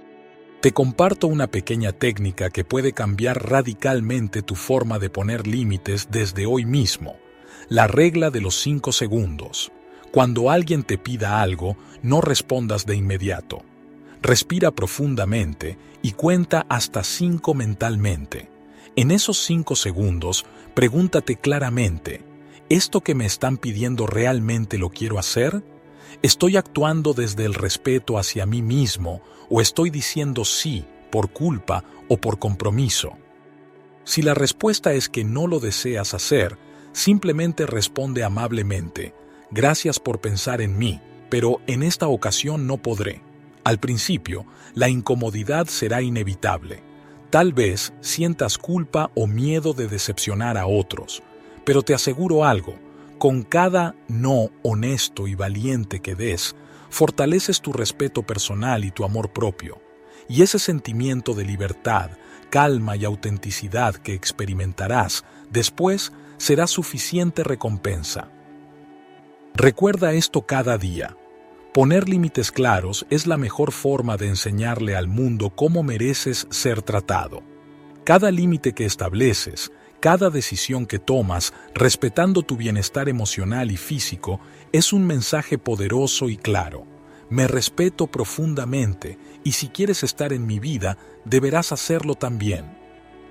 Te comparto una pequeña técnica que puede cambiar radicalmente tu forma de poner límites desde hoy mismo. La regla de los cinco segundos. Cuando alguien te pida algo, no respondas de inmediato. Respira profundamente y cuenta hasta cinco mentalmente. En esos cinco segundos, pregúntate claramente, ¿esto que me están pidiendo realmente lo quiero hacer? ¿Estoy actuando desde el respeto hacia mí mismo o estoy diciendo sí por culpa o por compromiso? Si la respuesta es que no lo deseas hacer, simplemente responde amablemente, gracias por pensar en mí, pero en esta ocasión no podré. Al principio, la incomodidad será inevitable. Tal vez sientas culpa o miedo de decepcionar a otros, pero te aseguro algo. Con cada no honesto y valiente que des, fortaleces tu respeto personal y tu amor propio. Y ese sentimiento de libertad, calma y autenticidad que experimentarás, después será suficiente recompensa. Recuerda esto cada día. Poner límites claros es la mejor forma de enseñarle al mundo cómo mereces ser tratado. Cada límite que estableces, cada decisión que tomas, respetando tu bienestar emocional y físico, es un mensaje poderoso y claro. Me respeto profundamente y si quieres estar en mi vida, deberás hacerlo también.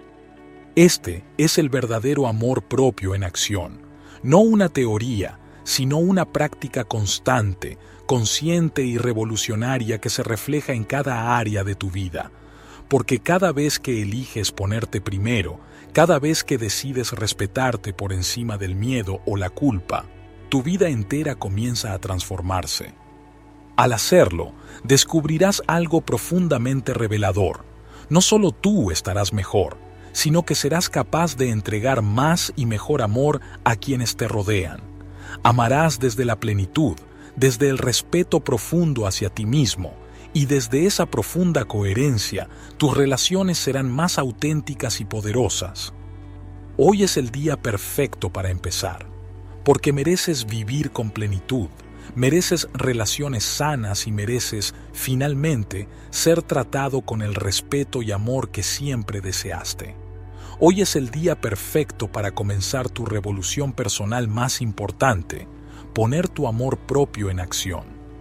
Este es el verdadero amor propio en acción, no una teoría, sino una práctica constante, consciente y revolucionaria que se refleja en cada área de tu vida. Porque cada vez que eliges ponerte primero, cada vez que decides respetarte por encima del miedo o la culpa, tu vida entera comienza a transformarse. Al hacerlo, descubrirás algo profundamente revelador. No solo tú estarás mejor, sino que serás capaz de entregar más y mejor amor a quienes te rodean. Amarás desde la plenitud, desde el respeto profundo hacia ti mismo, y desde esa profunda coherencia, tus relaciones serán más auténticas y poderosas. Hoy es el día perfecto para empezar, porque mereces vivir con plenitud, mereces relaciones sanas y mereces, finalmente, ser tratado con el respeto y amor que siempre deseaste. Hoy es el día perfecto para comenzar tu revolución personal más importante, poner tu amor propio en acción.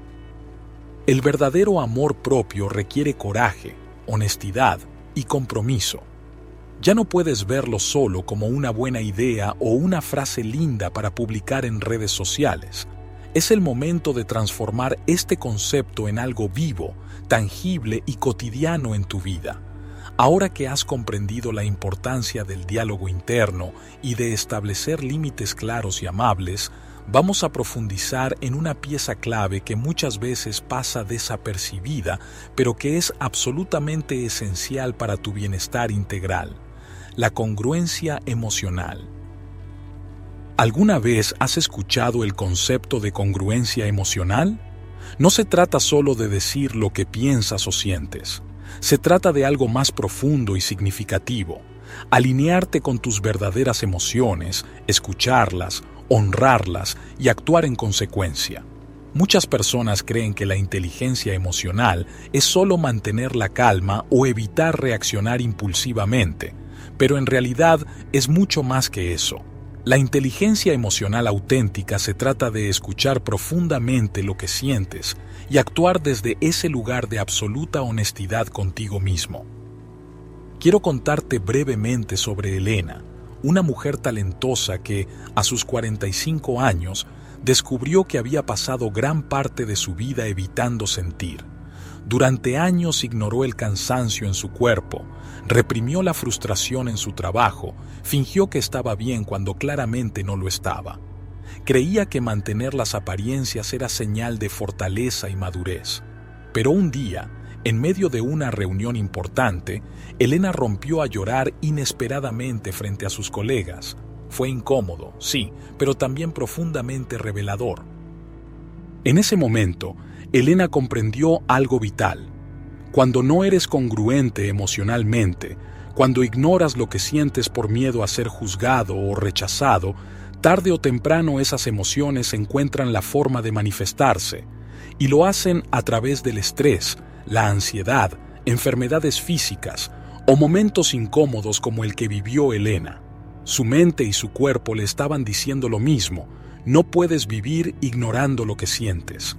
El verdadero amor propio requiere coraje, honestidad y compromiso. Ya no puedes verlo solo como una buena idea o una frase linda para publicar en redes sociales. Es el momento de transformar este concepto en algo vivo, tangible y cotidiano en tu vida. Ahora que has comprendido la importancia del diálogo interno y de establecer límites claros y amables, vamos a profundizar en una pieza clave que muchas veces pasa desapercibida, pero que es absolutamente esencial para tu bienestar integral: la congruencia emocional. ¿Alguna vez has escuchado el concepto de congruencia emocional? No se trata solo de decir lo que piensas o sientes. Se trata de algo más profundo y significativo. Alinearte con tus verdaderas emociones, escucharlas, honrarlas y actuar en consecuencia. Muchas personas creen que la inteligencia emocional es solo mantener la calma o evitar reaccionar impulsivamente, pero en realidad es mucho más que eso. La inteligencia emocional auténtica se trata de escuchar profundamente lo que sientes y actuar desde ese lugar de absoluta honestidad contigo mismo. Quiero contarte brevemente sobre Elena, una mujer talentosa que, a sus cuarenta y cinco años, descubrió que había pasado gran parte de su vida evitando sentir. Durante años ignoró el cansancio en su cuerpo, reprimió la frustración en su trabajo, fingió que estaba bien cuando claramente no lo estaba. Creía que mantener las apariencias era señal de fortaleza y madurez. Pero un día, en medio de una reunión importante, Elena rompió a llorar inesperadamente frente a sus colegas. Fue incómodo, sí, pero también profundamente revelador. En ese momento, Elena comprendió algo vital. Cuando no eres congruente emocionalmente, cuando ignoras lo que sientes por miedo a ser juzgado o rechazado, tarde o temprano esas emociones encuentran la forma de manifestarse, y lo hacen a través del estrés, la ansiedad, enfermedades físicas o momentos incómodos como el que vivió Elena. Su mente y su cuerpo le estaban diciendo lo mismo: no puedes vivir ignorando lo que sientes.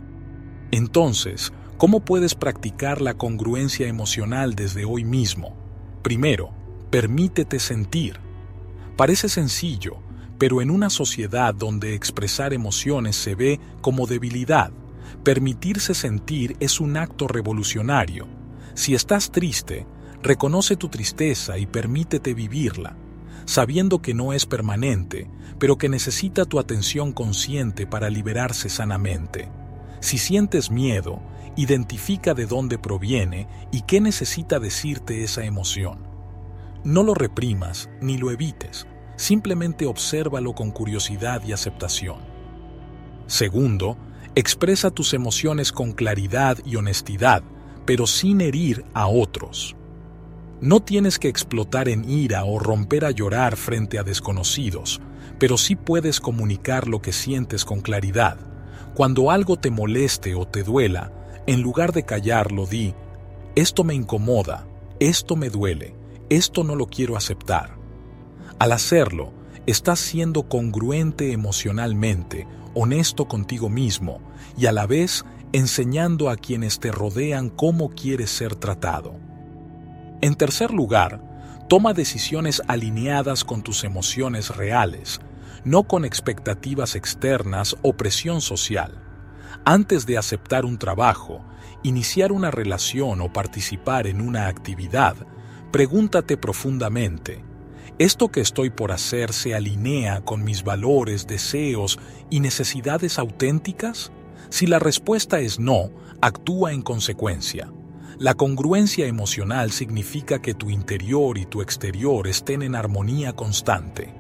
Entonces, ¿cómo puedes practicar la congruencia emocional desde hoy mismo? Primero, permítete sentir. Parece sencillo, pero en una sociedad donde expresar emociones se ve como debilidad, permitirse sentir es un acto revolucionario. Si estás triste, reconoce tu tristeza y permítete vivirla, sabiendo que no es permanente, pero que necesita tu atención consciente para liberarse sanamente. Si sientes miedo, identifica de dónde proviene y qué necesita decirte esa emoción. No lo reprimas ni lo evites, simplemente obsérvalo con curiosidad y aceptación. Segundo, expresa tus emociones con claridad y honestidad, pero sin herir a otros. No tienes que explotar en ira o romper a llorar frente a desconocidos, pero sí puedes comunicar lo que sientes con claridad. Cuando algo te moleste o te duela, en lugar de callarlo, di: esto me incomoda, esto me duele, esto no lo quiero aceptar. Al hacerlo, estás siendo congruente emocionalmente, honesto contigo mismo y a la vez enseñando a quienes te rodean cómo quieres ser tratado. En tercer lugar, toma decisiones alineadas con tus emociones reales, no con expectativas externas o presión social. Antes de aceptar un trabajo, iniciar una relación o participar en una actividad, pregúntate profundamente: ¿esto que estoy por hacer se alinea con mis valores, deseos y necesidades auténticas? Si la respuesta es no, actúa en consecuencia. La congruencia emocional significa que tu interior y tu exterior estén en armonía constante.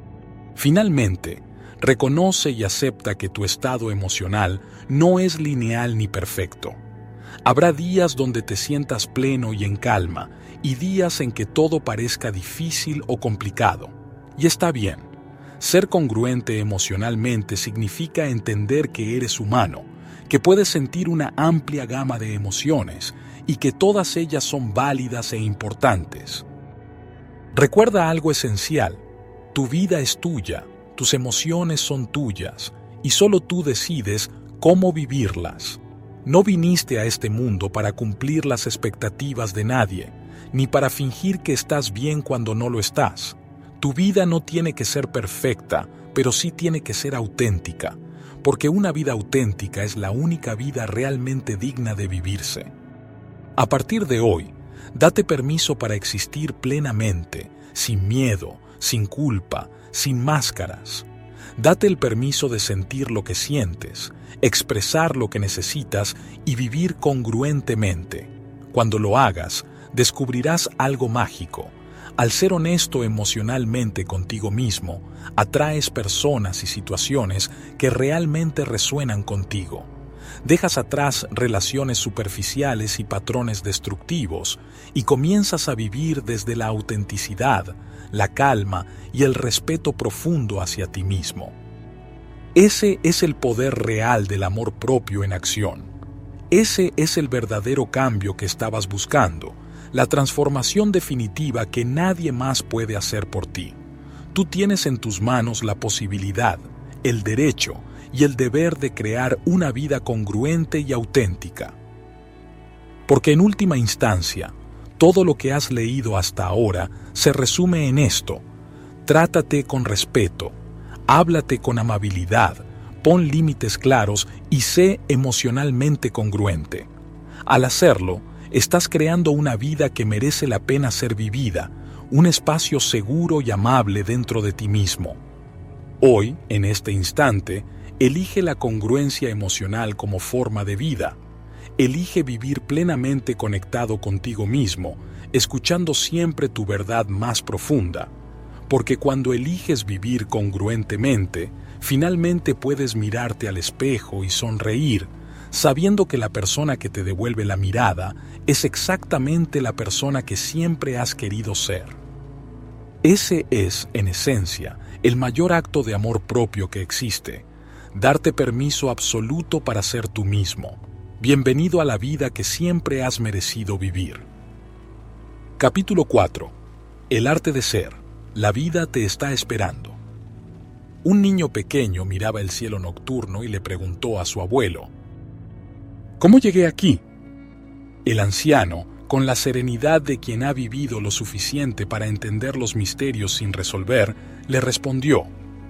Finalmente, reconoce y acepta que tu estado emocional no es lineal ni perfecto. Habrá días donde te sientas pleno y en calma, y días en que todo parezca difícil o complicado. Y está bien. Ser congruente emocionalmente significa entender que eres humano, que puedes sentir una amplia gama de emociones y que todas ellas son válidas e importantes. Recuerda algo esencial: tu vida es tuya, tus emociones son tuyas y solo tú decides cómo vivirlas. No viniste a este mundo para cumplir las expectativas de nadie, ni para fingir que estás bien cuando no lo estás. Tu vida no tiene que ser perfecta, pero sí tiene que ser auténtica, porque una vida auténtica es la única vida realmente digna de vivirse. A partir de hoy, date permiso para existir plenamente, sin miedo, sin culpa, sin máscaras. Date el permiso de sentir lo que sientes, expresar lo que necesitas y vivir congruentemente. Cuando lo hagas, descubrirás algo mágico. Al ser honesto emocionalmente contigo mismo, atraes personas y situaciones que realmente resuenan contigo. Dejas atrás relaciones superficiales y patrones destructivos y comienzas a vivir desde la autenticidad, la calma y el respeto profundo hacia ti mismo. Ese es el poder real del amor propio en acción. Ese es el verdadero cambio que estabas buscando, la transformación definitiva que nadie más puede hacer por ti. Tú tienes en tus manos la posibilidad, el derecho y el deber de crear una vida congruente y auténtica. Porque en última instancia, todo lo que has leído hasta ahora se resume en esto: trátate con respeto, háblate con amabilidad, pon límites claros y sé emocionalmente congruente. Al hacerlo, estás creando una vida que merece la pena ser vivida, un espacio seguro y amable dentro de ti mismo. Hoy, en este instante, elige la congruencia emocional como forma de vida. Elige vivir plenamente conectado contigo mismo, escuchando siempre tu verdad más profunda. Porque cuando eliges vivir congruentemente, finalmente puedes mirarte al espejo y sonreír, sabiendo que la persona que te devuelve la mirada es exactamente la persona que siempre has querido ser. Ese es, en esencia, el mayor acto de amor propio que existe: darte permiso absoluto para ser tú mismo. Bienvenido a la vida que siempre has merecido vivir. Capítulo cuatro. El arte de ser. La vida te está esperando. Un niño pequeño miraba el cielo nocturno y le preguntó a su abuelo: ¿cómo llegué aquí? El anciano, con la serenidad de quien ha vivido lo suficiente para entender los misterios sin resolver, le respondió: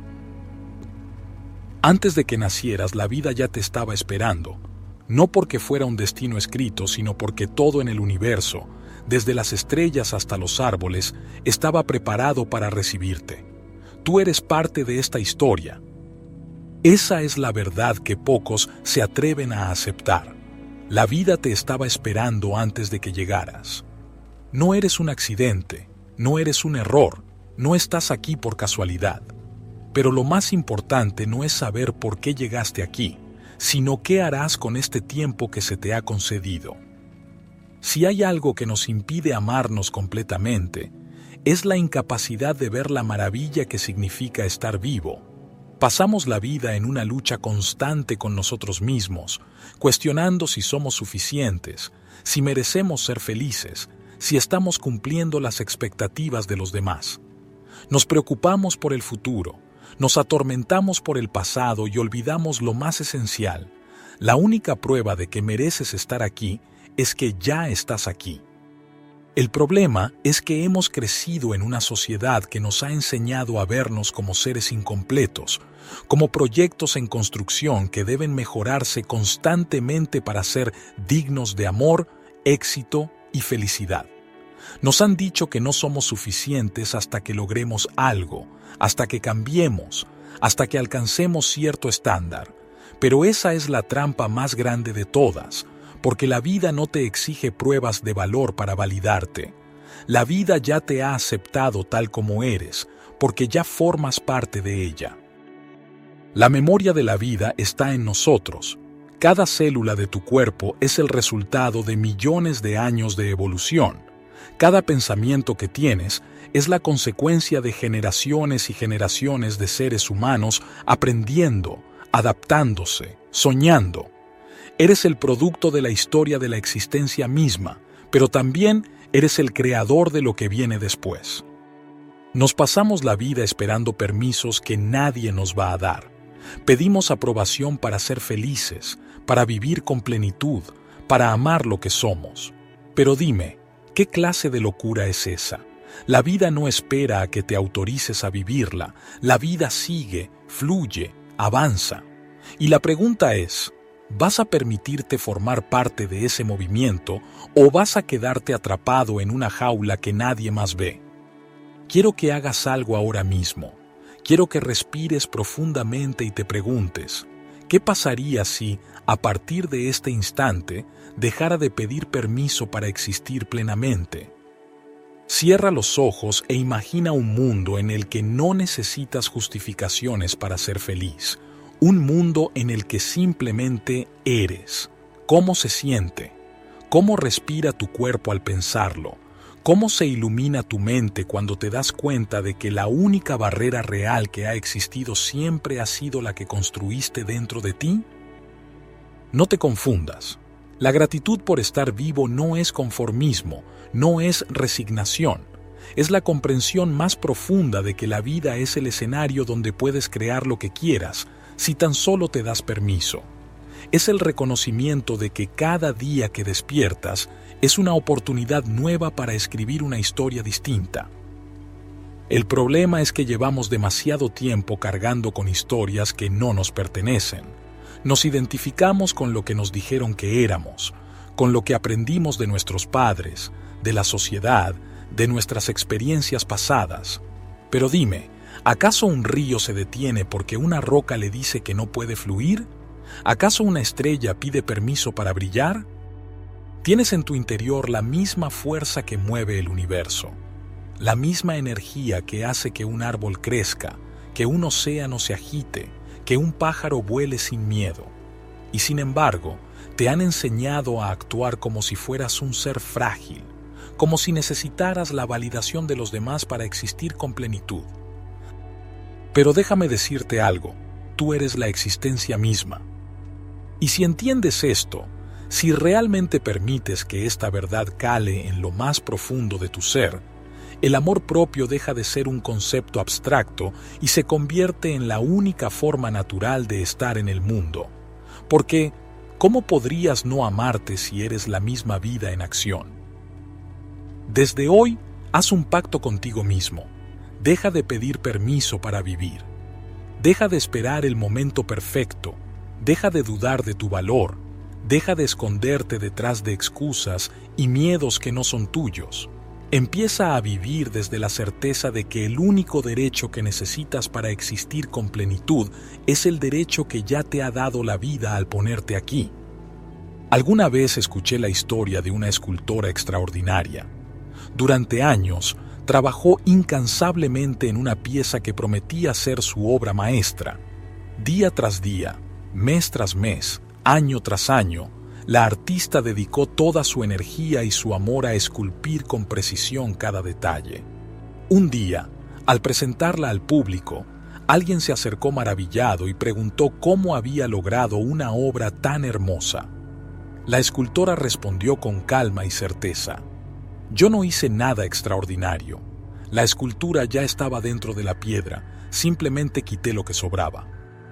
antes de que nacieras, la vida ya te estaba esperando, no porque fuera un destino escrito, sino porque todo en el universo, desde las estrellas hasta los árboles, estaba preparado para recibirte. Tú eres parte de esta historia. Esa es la verdad que pocos se atreven a aceptar. La vida te estaba esperando antes de que llegaras. No eres un accidente, no eres un error, no estás aquí por casualidad. Pero lo más importante no es saber por qué llegaste aquí, sino qué harás con este tiempo que se te ha concedido. Si hay algo que nos impide amarnos completamente, es la incapacidad de ver la maravilla que significa estar vivo. Pasamos la vida en una lucha constante con nosotros mismos, cuestionando si somos suficientes, si merecemos ser felices, si estamos cumpliendo las expectativas de los demás. Nos preocupamos por el futuro, nos atormentamos por el pasado y olvidamos lo más esencial. La única prueba de que mereces estar aquí es que ya estás aquí. El problema es que hemos crecido en una sociedad que nos ha enseñado a vernos como seres incompletos, como proyectos en construcción que deben mejorarse constantemente para ser dignos de amor, éxito y felicidad. Nos han dicho que no somos suficientes hasta que logremos algo, hasta que cambiemos, hasta que alcancemos cierto estándar. Pero esa es la trampa más grande de todas, porque la vida no te exige pruebas de valor para validarte. La vida ya te ha aceptado tal como eres, porque ya formas parte de ella. La memoria de la vida está en nosotros. Cada célula de tu cuerpo es el resultado de millones de años de evolución. Cada pensamiento que tienes es la consecuencia de generaciones y generaciones de seres humanos aprendiendo, adaptándose, soñando. Eres el producto de la historia de la existencia misma, pero también eres el creador de lo que viene después. Nos pasamos la vida esperando permisos que nadie nos va a dar. Pedimos aprobación para ser felices, para vivir con plenitud, para amar lo que somos. Pero dime, ¿qué clase de locura es esa? La vida no espera a que te autorices a vivirla. La vida sigue, fluye, avanza. Y la pregunta es, ¿vas a permitirte formar parte de ese movimiento o vas a quedarte atrapado en una jaula que nadie más ve? Quiero que hagas algo ahora mismo. Quiero que respires profundamente y te preguntes, ¿qué pasaría si, a partir de este instante, dejara de pedir permiso para existir plenamente? Cierra los ojos e imagina un mundo en el que no necesitas justificaciones para ser feliz. Un mundo en el que simplemente eres. ¿Cómo se siente? ¿Cómo respira tu cuerpo al pensarlo? ¿Cómo se ilumina tu mente cuando te das cuenta de que la única barrera real que ha existido siempre ha sido la que construiste dentro de ti? No te confundas. La gratitud por estar vivo no es conformismo, no es resignación. Es la comprensión más profunda de que la vida es el escenario donde puedes crear lo que quieras, si tan solo te das permiso. Es el reconocimiento de que cada día que despiertas es una oportunidad nueva para escribir una historia distinta. El problema es que llevamos demasiado tiempo cargando con historias que no nos pertenecen. Nos identificamos con lo que nos dijeron que éramos, con lo que aprendimos de nuestros padres, de la sociedad, de nuestras experiencias pasadas. Pero dime, ¿acaso un río se detiene porque una roca le dice que no puede fluir? ¿Acaso una estrella pide permiso para brillar? Tienes en tu interior la misma fuerza que mueve el universo, la misma energía que hace que un árbol crezca, que un océano se agite, que un pájaro vuele sin miedo. Y sin embargo, te han enseñado a actuar como si fueras un ser frágil, como si necesitaras la validación de los demás para existir con plenitud. Pero déjame decirte algo, tú eres la existencia misma. Y si entiendes esto, si realmente permites que esta verdad cale en lo más profundo de tu ser, el amor propio deja de ser un concepto abstracto y se convierte en la única forma natural de estar en el mundo. Porque, ¿cómo podrías no amarte si eres la misma vida en acción? Desde hoy, haz un pacto contigo mismo. Deja de pedir permiso para vivir. Deja de esperar el momento perfecto. Deja de dudar de tu valor. Deja de esconderte detrás de excusas y miedos que no son tuyos. Empieza a vivir desde la certeza de que el único derecho que necesitas para existir con plenitud es el derecho que ya te ha dado la vida al ponerte aquí. Alguna vez escuché la historia de una escultora extraordinaria. Durante años, trabajó incansablemente en una pieza que prometía ser su obra maestra. Día tras día, mes tras mes, año tras año, La artista dedicó toda su energía y su amor a esculpir con precisión cada detalle. Un día, al presentarla al público, alguien se acercó maravillado y preguntó cómo había logrado una obra tan hermosa. La escultora respondió con calma y certeza: «Yo no hice nada extraordinario. La escultura ya estaba dentro de la piedra, simplemente quité lo que sobraba».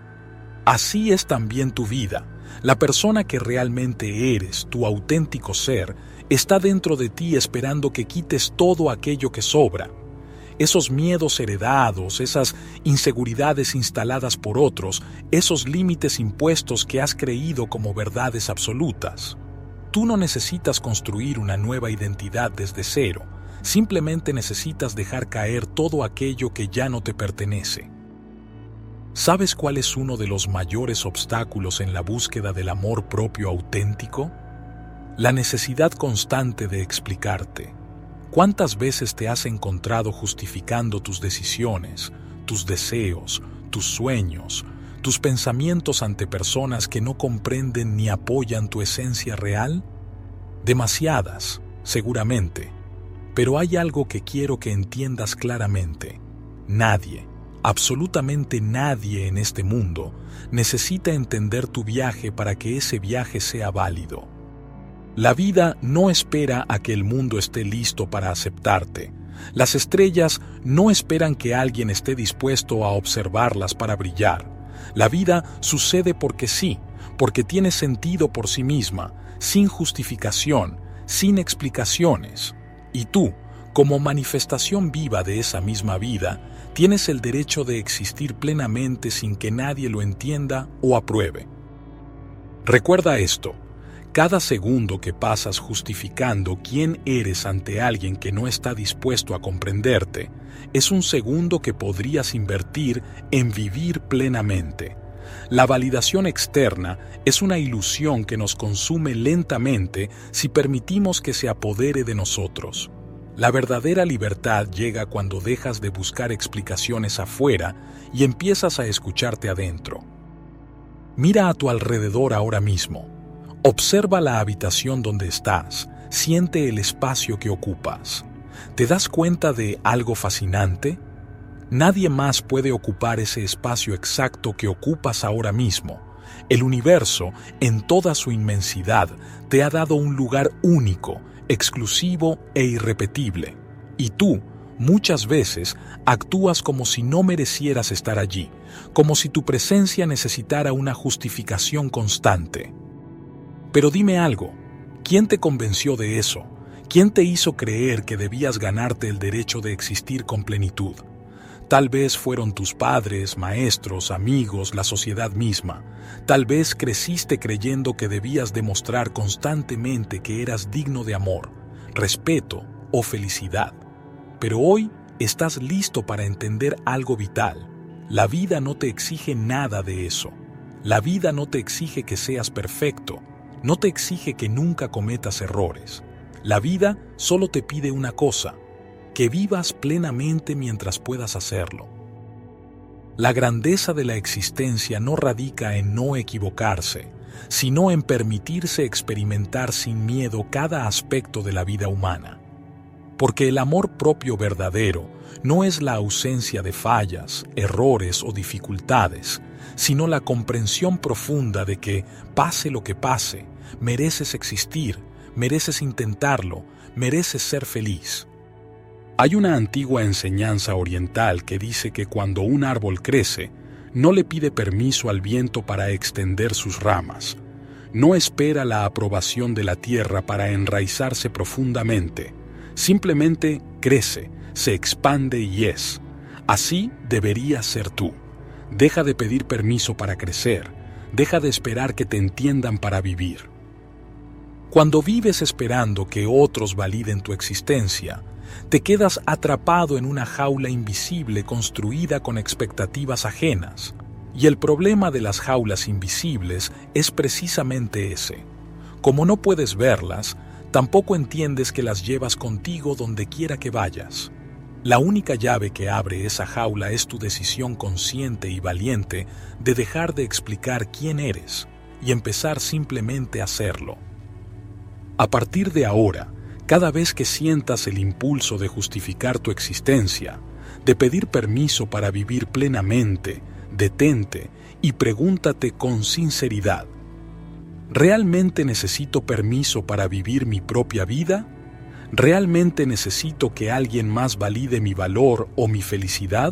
Así es también tu vida. La persona que realmente eres, tu auténtico ser, está dentro de ti esperando que quites todo aquello que sobra. Esos miedos heredados, esas inseguridades instaladas por otros, esos límites impuestos que has creído como verdades absolutas. Tú no necesitas construir una nueva identidad desde cero, simplemente necesitas dejar caer todo aquello que ya no te pertenece. ¿Sabes cuál es uno de los mayores obstáculos en la búsqueda del amor propio auténtico? La necesidad constante de explicarte. ¿Cuántas veces te has encontrado justificando tus decisiones, tus deseos, tus sueños, tus pensamientos ante personas que no comprenden ni apoyan tu esencia real? Demasiadas, seguramente. Pero hay algo que quiero que entiendas claramente. Nadie, absolutamente nadie en este mundo, necesita entender tu viaje para que ese viaje sea válido. La vida no espera a que el mundo esté listo para aceptarte. Las estrellas no esperan que alguien esté dispuesto a observarlas para brillar. La vida sucede porque sí, porque tiene sentido por sí misma, sin justificación, sin explicaciones. Y tú, como manifestación viva de esa misma vida, tienes el derecho de existir plenamente sin que nadie lo entienda o apruebe. Recuerda esto. Cada segundo que pasas justificando quién eres ante alguien que no está dispuesto a comprenderte, es un segundo que podrías invertir en vivir plenamente. La validación externa es una ilusión que nos consume lentamente si permitimos que se apodere de nosotros. La verdadera libertad llega cuando dejas de buscar explicaciones afuera y empiezas a escucharte adentro. Mira a tu alrededor ahora mismo. Observa la habitación donde estás, siente el espacio que ocupas. ¿Te das cuenta de algo fascinante? Nadie más puede ocupar ese espacio exacto que ocupas ahora mismo. El universo, en toda su inmensidad, te ha dado un lugar único, exclusivo e irrepetible. Y tú, muchas veces, actúas como si no merecieras estar allí, como si tu presencia necesitara una justificación constante. Pero dime algo, ¿quién te convenció de eso? ¿Quién te hizo creer que debías ganarte el derecho de existir con plenitud? Tal vez fueron tus padres, maestros, amigos, la sociedad misma. Tal vez creciste creyendo que debías demostrar constantemente que eras digno de amor, respeto o felicidad. Pero hoy estás listo para entender algo vital. La vida no te exige nada de eso. La vida no te exige que seas perfecto. No te exige que nunca cometas errores. La vida solo te pide una cosa: que vivas plenamente mientras puedas hacerlo. La grandeza de la existencia no radica en no equivocarse, sino en permitirse experimentar sin miedo cada aspecto de la vida humana. Porque el amor propio verdadero no es la ausencia de fallas, errores o dificultades, sino la comprensión profunda de que, pase lo que pase, mereces existir, mereces intentarlo, mereces ser feliz. Hay una antigua enseñanza oriental que dice que cuando un árbol crece, no le pide permiso al viento para extender sus ramas. No espera la aprobación de la tierra para enraizarse profundamente. Simplemente crece, se expande y es. Así deberías ser tú. Deja de pedir permiso para crecer. Deja de esperar que te entiendan para vivir. Cuando vives esperando que otros validen tu existencia, te quedas atrapado en una jaula invisible construida con expectativas ajenas. Y el problema de las jaulas invisibles es precisamente ese. Como no puedes verlas, tampoco entiendes que las llevas contigo donde quiera que vayas. La única llave que abre esa jaula es tu decisión consciente y valiente de dejar de explicar quién eres y empezar simplemente a serlo. A partir de ahora, cada vez que sientas el impulso de justificar tu existencia, de pedir permiso para vivir plenamente, detente y pregúntate con sinceridad: ¿realmente necesito permiso para vivir mi propia vida? ¿Realmente necesito que alguien más valide mi valor o mi felicidad?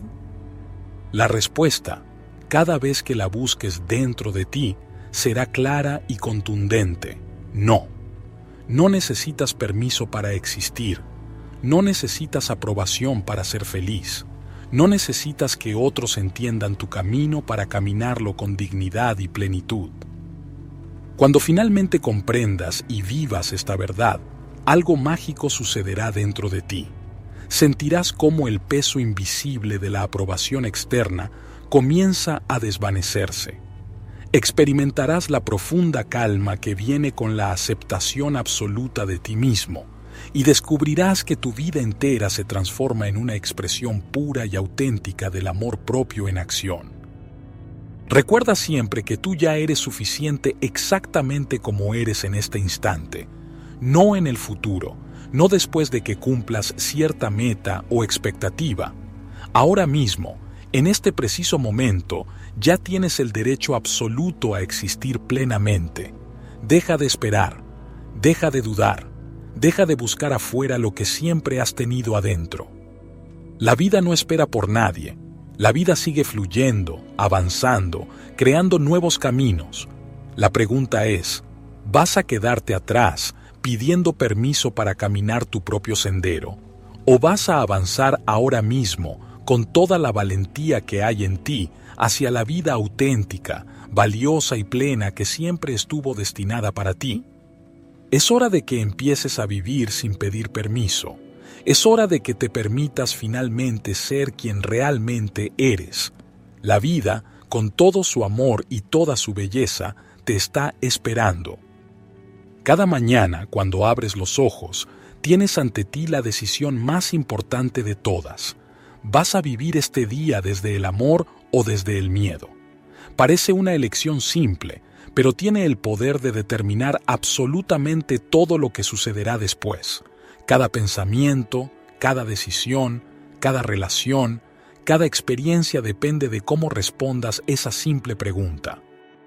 La respuesta, cada vez que la busques dentro de ti, será clara y contundente: no. No necesitas permiso para existir. No necesitas aprobación para ser feliz. No necesitas que otros entiendan tu camino para caminarlo con dignidad y plenitud. Cuando finalmente comprendas y vivas esta verdad, algo mágico sucederá dentro de ti. Sentirás cómo el peso invisible de la aprobación externa comienza a desvanecerse. Experimentarás la profunda calma que viene con la aceptación absoluta de ti mismo y descubrirás que tu vida entera se transforma en una expresión pura y auténtica del amor propio en acción. Recuerda siempre que tú ya eres suficiente exactamente como eres en este instante, no en el futuro, no después de que cumplas cierta meta o expectativa. Ahora mismo, en este preciso momento, ya tienes el derecho absoluto a existir plenamente. Deja de esperar, deja de dudar, deja de buscar afuera lo que siempre has tenido adentro. La vida no espera por nadie. La vida sigue fluyendo, avanzando, creando nuevos caminos. La pregunta es: ¿vas a quedarte atrás pidiendo permiso para caminar tu propio sendero? ¿O vas a avanzar ahora mismo con toda la valentía que hay en ti hacia la vida auténtica, valiosa y plena que siempre estuvo destinada para ti? Es hora de que empieces a vivir sin pedir permiso. Es hora de que te permitas finalmente ser quien realmente eres. La vida, con todo su amor y toda su belleza, te está esperando. Cada mañana, cuando abres los ojos, tienes ante ti la decisión más importante de todas. ¿Vas a vivir este día desde el amor o desde el miedo? Parece una elección simple, pero tiene el poder de determinar absolutamente todo lo que sucederá después. Cada pensamiento, cada decisión, cada relación, cada experiencia depende de cómo respondas esa simple pregunta.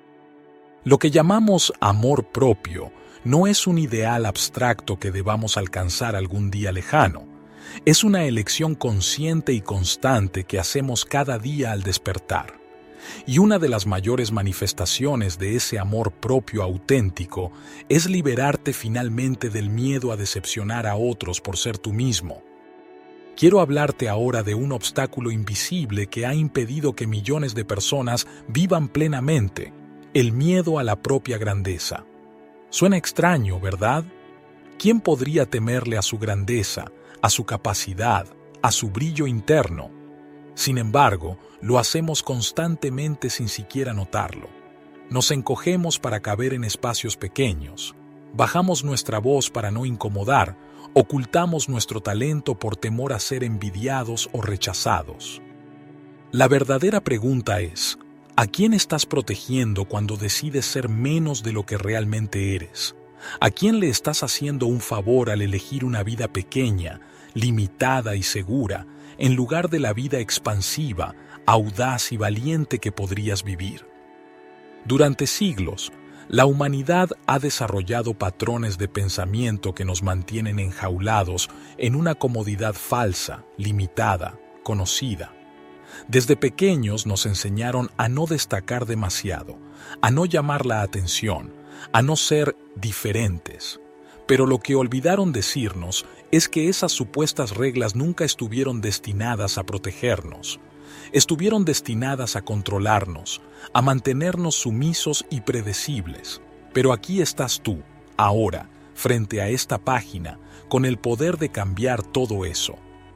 Lo que llamamos amor propio no es un ideal abstracto que debamos alcanzar algún día lejano. Es una elección consciente y constante que hacemos cada día al despertar. Y una de las mayores manifestaciones de ese amor propio auténtico es liberarte finalmente del miedo a decepcionar a otros por ser tú mismo. Quiero hablarte ahora de un obstáculo invisible que ha impedido que millones de personas vivan plenamente: el miedo a la propia grandeza. Suena extraño, ¿verdad? ¿Quién podría temerle a su grandeza, a su capacidad, a su brillo interno? Sin embargo, lo hacemos constantemente sin siquiera notarlo. Nos encogemos para caber en espacios pequeños, bajamos nuestra voz para no incomodar, ocultamos nuestro talento por temor a ser envidiados o rechazados. La verdadera pregunta es: ¿a quién estás protegiendo cuando decides ser menos de lo que realmente eres? ¿A quién le estás haciendo un favor al elegir una vida pequeña, limitada y segura, en lugar de la vida expansiva, audaz y valiente que podrías vivir? Durante siglos, la humanidad ha desarrollado patrones de pensamiento que nos mantienen enjaulados en una comodidad falsa, limitada, conocida. Desde pequeños nos enseñaron a no destacar demasiado, a no llamar la atención, a no ser diferentes. Pero lo que olvidaron decirnos es que esas supuestas reglas nunca estuvieron destinadas a protegernos. Estuvieron destinadas a controlarnos, a mantenernos sumisos y predecibles. Pero aquí estás tú, ahora, frente a esta página, con el poder de cambiar todo eso.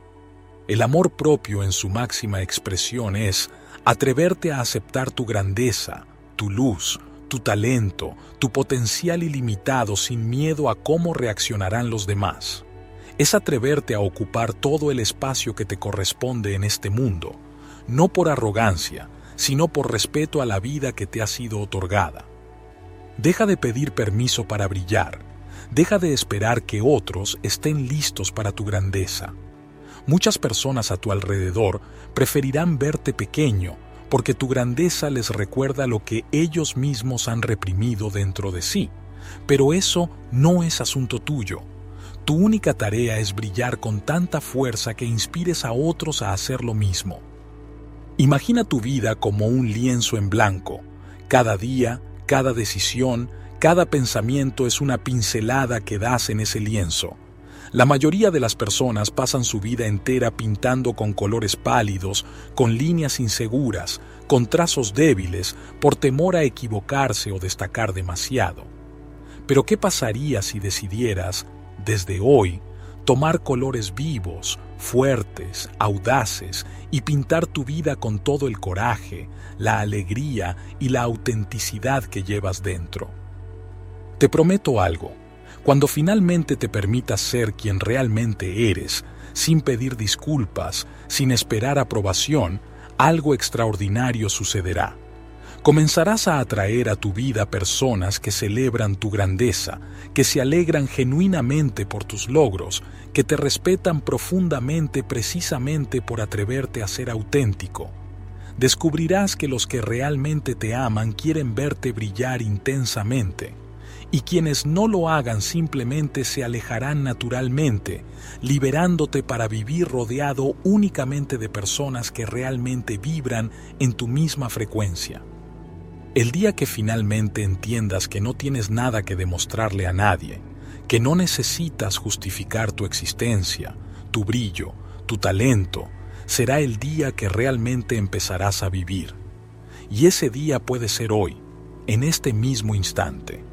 El amor propio en su máxima expresión es atreverte a aceptar tu grandeza, tu luz, tu talento, tu potencial ilimitado sin miedo a cómo reaccionarán los demás. Es atreverte a ocupar todo el espacio que te corresponde en este mundo, no por arrogancia, sino por respeto a la vida que te ha sido otorgada. Deja de pedir permiso para brillar. Deja de esperar que otros estén listos para tu grandeza. Muchas personas a tu alrededor preferirán verte pequeño porque tu grandeza les recuerda lo que ellos mismos han reprimido dentro de sí. Pero eso no es asunto tuyo. Tu única tarea es brillar con tanta fuerza que inspires a otros a hacer lo mismo. Imagina tu vida como un lienzo en blanco. Cada día, cada decisión, cada pensamiento es una pincelada que das en ese lienzo. La mayoría de las personas pasan su vida entera pintando con colores pálidos, con líneas inseguras, con trazos débiles, por temor a equivocarse o destacar demasiado. Pero ¿qué pasaría si decidieras, desde hoy, tomar colores vivos, fuertes, audaces y pintar tu vida con todo el coraje, la alegría y la autenticidad que llevas dentro? Te prometo algo. Cuando finalmente te permitas ser quien realmente eres, sin pedir disculpas, sin esperar aprobación, algo extraordinario sucederá. Comenzarás a atraer a tu vida personas que celebran tu grandeza, que se alegran genuinamente por tus logros, que te respetan profundamente precisamente por atreverte a ser auténtico. Descubrirás que los que realmente te aman quieren verte brillar intensamente, y quienes no lo hagan simplemente se alejarán naturalmente, liberándote para vivir rodeado únicamente de personas que realmente vibran en tu misma frecuencia. El día que finalmente entiendas que no tienes nada que demostrarle a nadie, que no necesitas justificar tu existencia, tu brillo, tu talento, será el día que realmente empezarás a vivir. Y ese día puede ser hoy, en este mismo instante.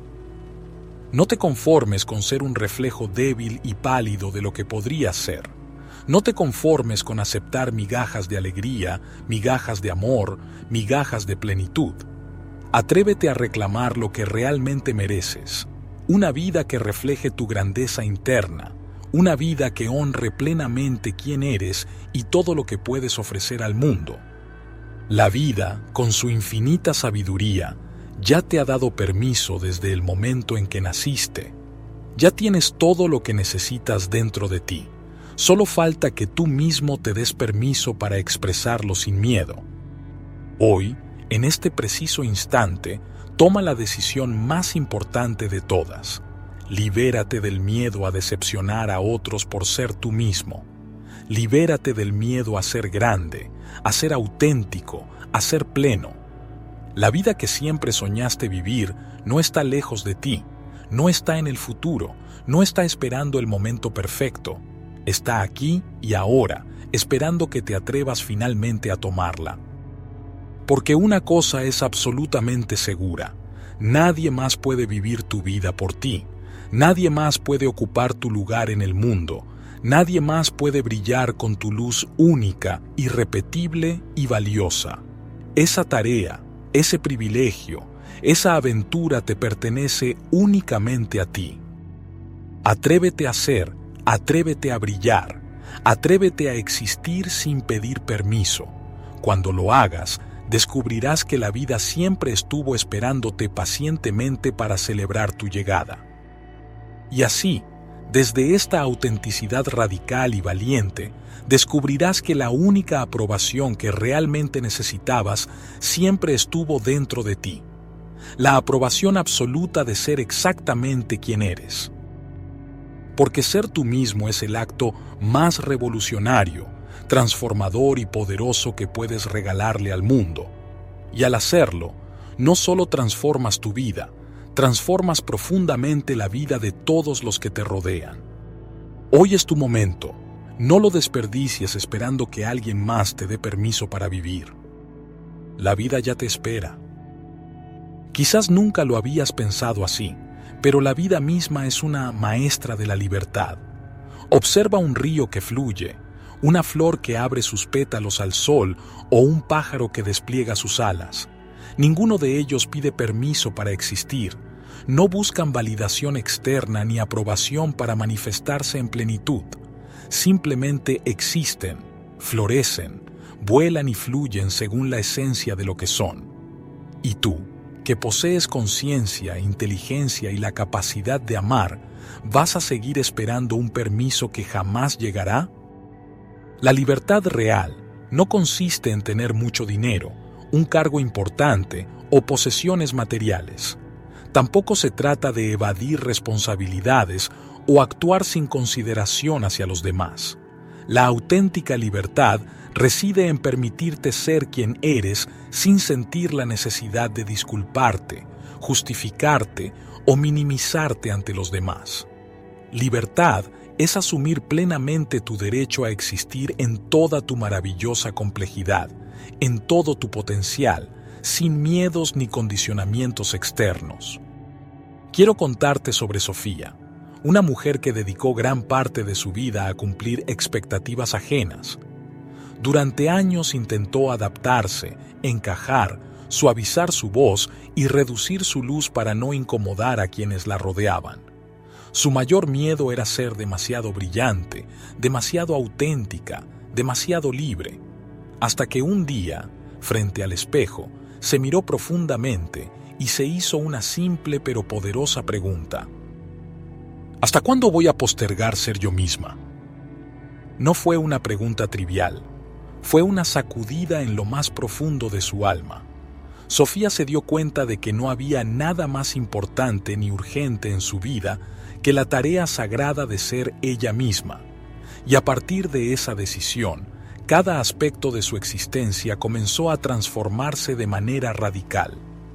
No te conformes con ser un reflejo débil y pálido de lo que podrías ser. No te conformes con aceptar migajas de alegría, migajas de amor, migajas de plenitud. Atrévete a reclamar lo que realmente mereces, una vida que refleje tu grandeza interna, una vida que honre plenamente quién eres y todo lo que puedes ofrecer al mundo. La vida, con su infinita sabiduría, ya te ha dado permiso desde el momento en que naciste. Ya tienes todo lo que necesitas dentro de ti. Solo falta que tú mismo te des permiso para expresarlo sin miedo. Hoy, en este preciso instante, toma la decisión más importante de todas. Libérate del miedo a decepcionar a otros por ser tú mismo. Libérate del miedo a ser grande, a ser auténtico, a ser pleno. La vida que siempre soñaste vivir no está lejos de ti, no está en el futuro, no está esperando el momento perfecto. Está aquí y ahora, esperando que te atrevas finalmente a tomarla. Porque una cosa es absolutamente segura: nadie más puede vivir tu vida por ti, nadie más puede ocupar tu lugar en el mundo, nadie más puede brillar con tu luz única, irrepetible y valiosa. Esa tarea, ese privilegio, esa aventura te pertenece únicamente a ti. Atrévete a ser, atrévete a brillar, atrévete a existir sin pedir permiso. Cuando lo hagas, descubrirás que la vida siempre estuvo esperándote pacientemente para celebrar tu llegada. Y así, desde esta autenticidad radical y valiente, descubrirás que la única aprobación que realmente necesitabas siempre estuvo dentro de ti. La aprobación absoluta de ser exactamente quien eres. Porque ser tú mismo es el acto más revolucionario, transformador y poderoso que puedes regalarle al mundo. Y al hacerlo, no solo transformas tu vida, transformas profundamente la vida de todos los que te rodean. Hoy es tu momento. No lo desperdicies esperando que alguien más te dé permiso para vivir. La vida ya te espera. Quizás nunca lo habías pensado así, pero la vida misma es una maestra de la libertad. Observa un río que fluye, una flor que abre sus pétalos al sol o un pájaro que despliega sus alas. Ninguno de ellos pide permiso para existir. No buscan validación externa ni aprobación para manifestarse en plenitud. Simplemente existen, florecen, vuelan y fluyen según la esencia de lo que son. ¿Y tú, que posees conciencia, inteligencia y la capacidad de amar, ¿vas a seguir esperando un permiso que jamás llegará? La libertad real no consiste en tener mucho dinero, un cargo importante o posesiones materiales. Tampoco se trata de evadir responsabilidades o actuar sin consideración hacia los demás. La auténtica libertad reside en permitirte ser quien eres sin sentir la necesidad de disculparte, justificarte o minimizarte ante los demás. Libertad es asumir plenamente tu derecho a existir en toda tu maravillosa complejidad, en todo tu potencial, sin miedos ni condicionamientos externos. Quiero contarte sobre Sofía, una mujer que dedicó gran parte de su vida a cumplir expectativas ajenas. Durante años intentó adaptarse, encajar, suavizar su voz y reducir su luz para no incomodar a quienes la rodeaban. Su mayor miedo era ser demasiado brillante, demasiado auténtica, demasiado libre, hasta que un día, frente al espejo, se miró profundamente y se hizo una simple pero poderosa pregunta. ¿Hasta cuándo voy a postergar ser yo misma? No fue una pregunta trivial, fue una sacudida en lo más profundo de su alma. Sofía se dio cuenta de que no había nada más importante ni urgente en su vida que la tarea sagrada de ser ella misma, y a partir de esa decisión, cada aspecto de su existencia comenzó a transformarse de manera radical.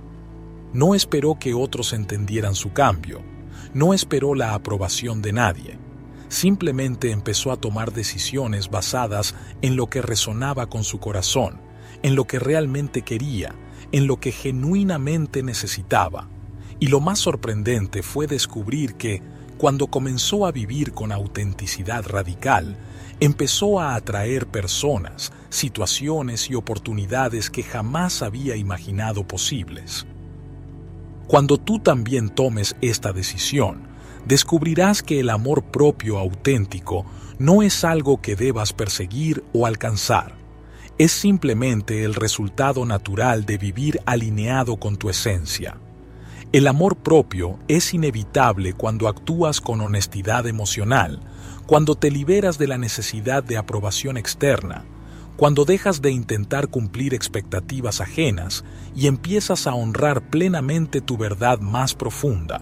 No esperó que otros entendieran su cambio, no esperó la aprobación de nadie, simplemente empezó a tomar decisiones basadas en lo que resonaba con su corazón, en lo que realmente quería, en lo que genuinamente necesitaba. Y lo más sorprendente fue descubrir que, cuando comenzó a vivir con autenticidad radical, empezó a atraer personas, situaciones y oportunidades que jamás había imaginado posibles. Cuando tú también tomes esta decisión, descubrirás que el amor propio auténtico no es algo que debas perseguir o alcanzar. Es simplemente el resultado natural de vivir alineado con tu esencia. El amor propio es inevitable cuando actúas con honestidad emocional, cuando te liberas de la necesidad de aprobación externa, cuando dejas de intentar cumplir expectativas ajenas y empiezas a honrar plenamente tu verdad más profunda.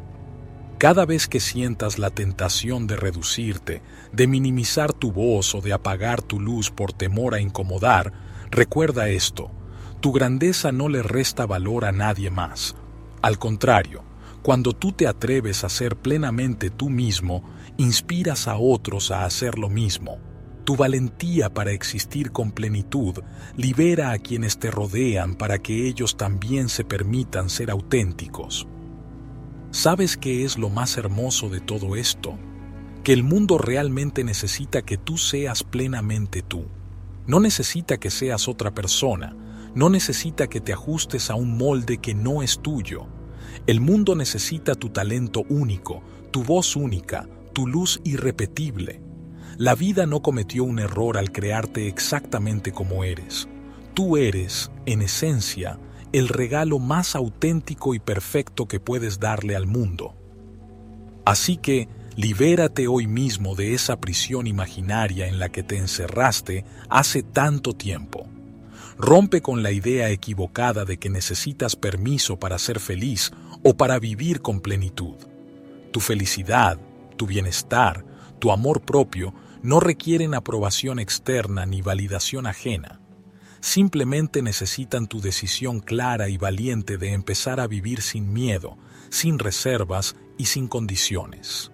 Cada vez que sientas la tentación de reducirte, de minimizar tu voz o de apagar tu luz por temor a incomodar, recuerda esto: tu grandeza no le resta valor a nadie más. Al contrario, cuando tú te atreves a ser plenamente tú mismo, inspiras a otros a hacer lo mismo. Tu valentía para existir con plenitud libera a quienes te rodean para que ellos también se permitan ser auténticos. ¿Sabes qué es lo más hermoso de todo esto? Que el mundo realmente necesita que tú seas plenamente tú. No necesita que seas otra persona, no necesita que te ajustes a un molde que no es tuyo. El mundo necesita tu talento único, tu voz única, tu luz irrepetible. La vida no cometió un error al crearte exactamente como eres. Tú eres, en esencia, el regalo más auténtico y perfecto que puedes darle al mundo. Así que, libérate hoy mismo de esa prisión imaginaria en la que te encerraste hace tanto tiempo. Rompe con la idea equivocada de que necesitas permiso para ser feliz o para vivir con plenitud. Tu felicidad, tu bienestar, tu amor propio no requieren aprobación externa ni validación ajena. Simplemente necesitan tu decisión clara y valiente de empezar a vivir sin miedo, sin reservas y sin condiciones.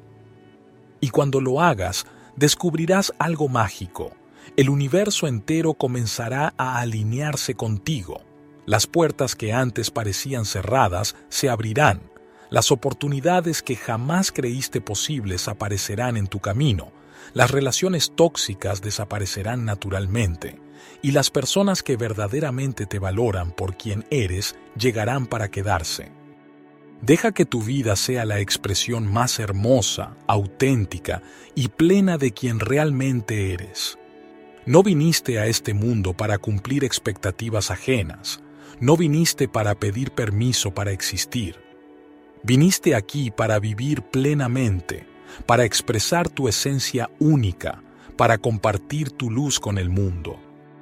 Y cuando lo hagas, descubrirás algo mágico. El universo entero comenzará a alinearse contigo. Las puertas que antes parecían cerradas se abrirán. Las oportunidades que jamás creíste posibles aparecerán en tu camino. Las relaciones tóxicas desaparecerán naturalmente. Y las personas que verdaderamente te valoran por quien eres llegarán para quedarse. Deja que tu vida sea la expresión más hermosa, auténtica y plena de quien realmente eres. No viniste a este mundo para cumplir expectativas ajenas. No viniste para pedir permiso para existir. Viniste aquí para vivir plenamente, para expresar tu esencia única, para compartir tu luz con el mundo.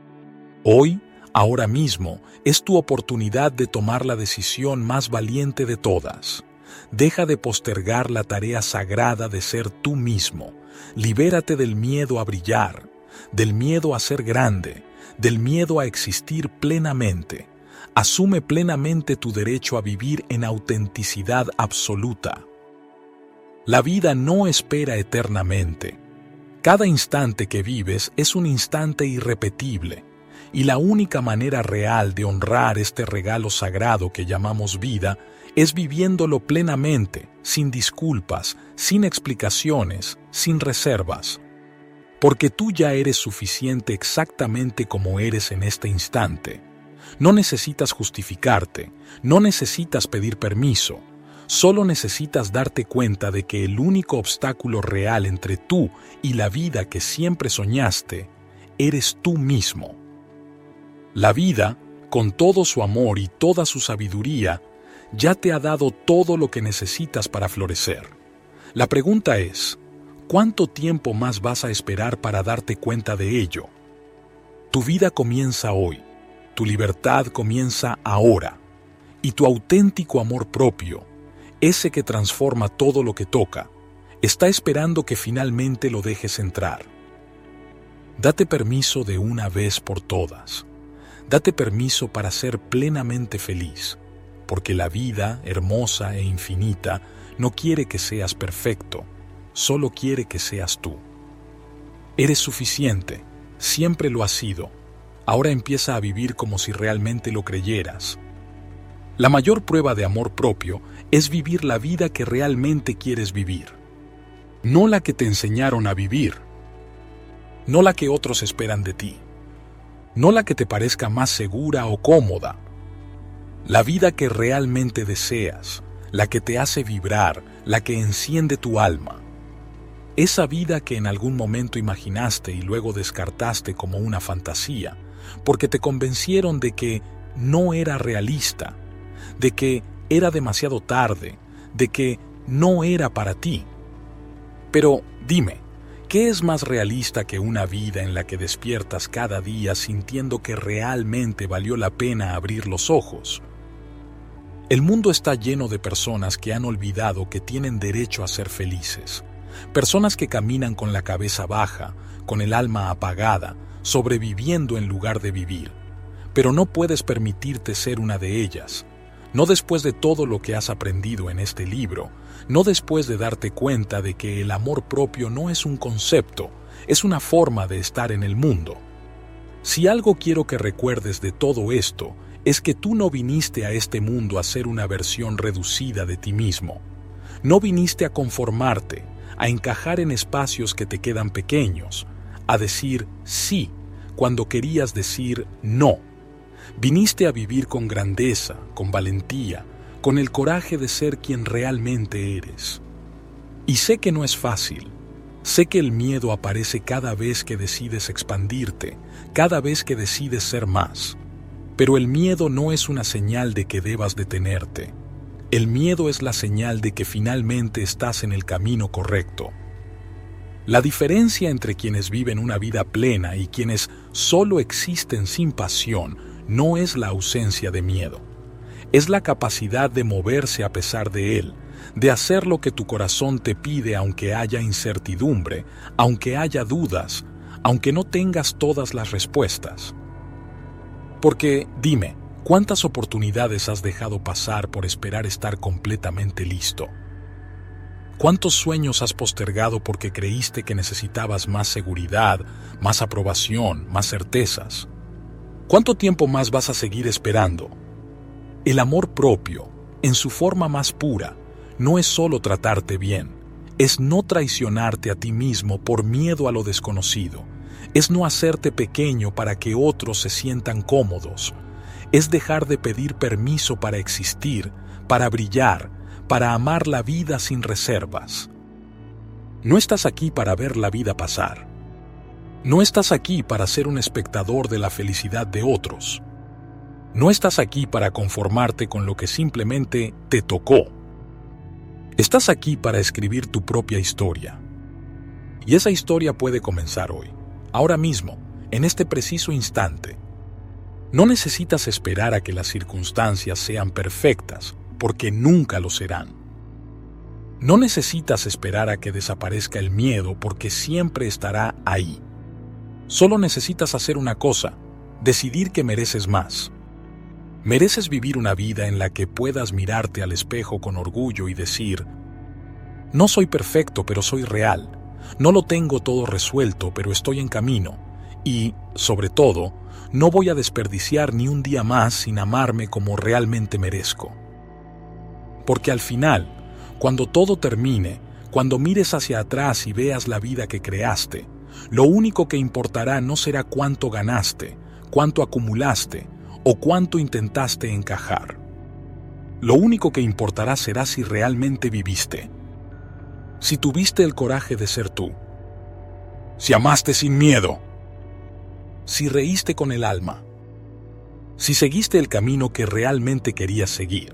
Hoy, ahora mismo, es tu oportunidad de tomar la decisión más valiente de todas. Deja de postergar la tarea sagrada de ser tú mismo. Libérate del miedo a brillar, del miedo a ser grande, del miedo a existir plenamente. Asume plenamente tu derecho a vivir en autenticidad absoluta. La vida no espera eternamente. Cada instante que vives es un instante irrepetible, y la única manera real de honrar este regalo sagrado que llamamos vida es viviéndolo plenamente, sin disculpas, sin explicaciones, sin reservas. Porque tú ya eres suficiente exactamente como eres en este instante. No necesitas justificarte, no necesitas pedir permiso, solo necesitas darte cuenta de que el único obstáculo real entre tú y la vida que siempre soñaste, eres tú mismo. La vida, con todo su amor y toda su sabiduría, ya te ha dado todo lo que necesitas para florecer. La pregunta es, ¿cuánto tiempo más vas a esperar para darte cuenta de ello? Tu vida comienza hoy, tu libertad comienza ahora, y tu auténtico amor propio, ese que transforma todo lo que toca, está esperando que finalmente lo dejes entrar. Date permiso de una vez por todas. Date permiso para ser plenamente feliz, porque la vida, hermosa e infinita, no quiere que seas perfecto, solo quiere que seas tú. Eres suficiente, siempre lo has sido. Ahora empieza a vivir como si realmente lo creyeras. La mayor prueba de amor propio es vivir la vida que realmente quieres vivir. No la que te enseñaron a vivir. No la que otros esperan de ti. No la que te parezca más segura o cómoda. La vida que realmente deseas, la que te hace vibrar, la que enciende tu alma. Esa vida que en algún momento imaginaste y luego descartaste como una fantasía, porque te convencieron de que no era realista, de que era demasiado tarde, de que no era para ti. Pero dime, ¿qué es más realista que una vida en la que despiertas cada día sintiendo que realmente valió la pena abrir los ojos? El mundo está lleno de personas que han olvidado que tienen derecho a ser felices. Personas que caminan con la cabeza baja, con el alma apagada, sobreviviendo en lugar de vivir. Pero no puedes permitirte ser una de ellas. No después de todo lo que has aprendido en este libro, no después de darte cuenta de que el amor propio no es un concepto, es una forma de estar en el mundo. Si algo quiero que recuerdes de todo esto, es que tú no viniste a este mundo a ser una versión reducida de ti mismo. No viniste a conformarte, a encajar en espacios que te quedan pequeños, a decir sí cuando querías decir no. Viniste a vivir con grandeza, con valentía, con el coraje de ser quien realmente eres. Y sé que no es fácil. Sé que el miedo aparece cada vez que decides expandirte, cada vez que decides ser más. Pero el miedo no es una señal de que debas detenerte. El miedo es la señal de que finalmente estás en el camino correcto. La diferencia entre quienes viven una vida plena y quienes solo existen sin pasión no es la ausencia de miedo. Es la capacidad de moverse a pesar de él, de hacer lo que tu corazón te pide aunque haya incertidumbre, aunque haya dudas, aunque no tengas todas las respuestas. Porque, dime, ¿cuántas oportunidades has dejado pasar por esperar estar completamente listo? ¿Cuántos sueños has postergado porque creíste que necesitabas más seguridad, más aprobación, más certezas? ¿Cuánto tiempo más vas a seguir esperando? El amor propio, en su forma más pura, no es solo tratarte bien, es no traicionarte a ti mismo por miedo a lo desconocido, es no hacerte pequeño para que otros se sientan cómodos, es dejar de pedir permiso para existir, para brillar, para amar la vida sin reservas. No estás aquí para ver la vida pasar. No estás aquí para ser un espectador de la felicidad de otros. No estás aquí para conformarte con lo que simplemente te tocó. Estás aquí para escribir tu propia historia. Y esa historia puede comenzar hoy, ahora mismo, en este preciso instante. No necesitas esperar a que las circunstancias sean perfectas, porque nunca lo serán. No necesitas esperar a que desaparezca el miedo, porque siempre estará ahí. Solo necesitas hacer una cosa, decidir que mereces más. Mereces vivir una vida en la que puedas mirarte al espejo con orgullo y decir: no soy perfecto, pero soy real. No lo tengo todo resuelto, pero estoy en camino. Y, sobre todo, no voy a desperdiciar ni un día más sin amarme como realmente merezco. Porque al final, cuando todo termine, cuando mires hacia atrás y veas la vida que creaste, lo único que importará no será cuánto ganaste, cuánto acumulaste o cuánto intentaste encajar. Lo único que importará será si realmente viviste. Si tuviste el coraje de ser tú. Si amaste sin miedo. Si reíste con el alma. Si seguiste el camino que realmente querías seguir.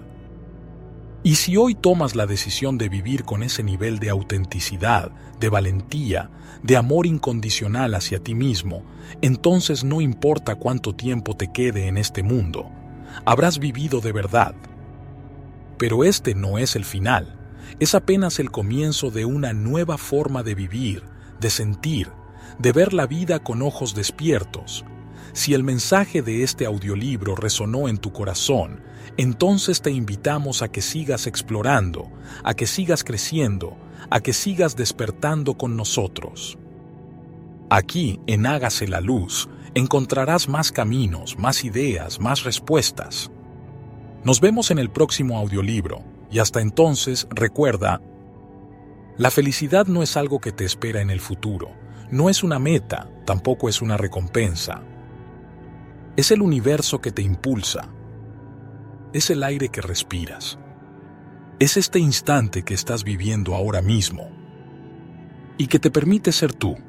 Y si hoy tomas la decisión de vivir con ese nivel de autenticidad, de valentía, de amor incondicional hacia ti mismo, entonces no importa cuánto tiempo te quede en este mundo, habrás vivido de verdad. Pero este no es el final, es apenas el comienzo de una nueva forma de vivir, de sentir, de ver la vida con ojos despiertos. Si el mensaje de este audiolibro resonó en tu corazón, entonces te invitamos a que sigas explorando, a que sigas creciendo, a que sigas despertando con nosotros. Aquí, en Hágase la Luz, encontrarás más caminos, más ideas, más respuestas. Nos vemos en el próximo audiolibro, y hasta entonces, recuerda, la felicidad no es algo que te espera en el futuro, no es una meta, tampoco es una recompensa. Es el universo que te impulsa. Es el aire que respiras. Es este instante que estás viviendo ahora mismo y que te permite ser tú.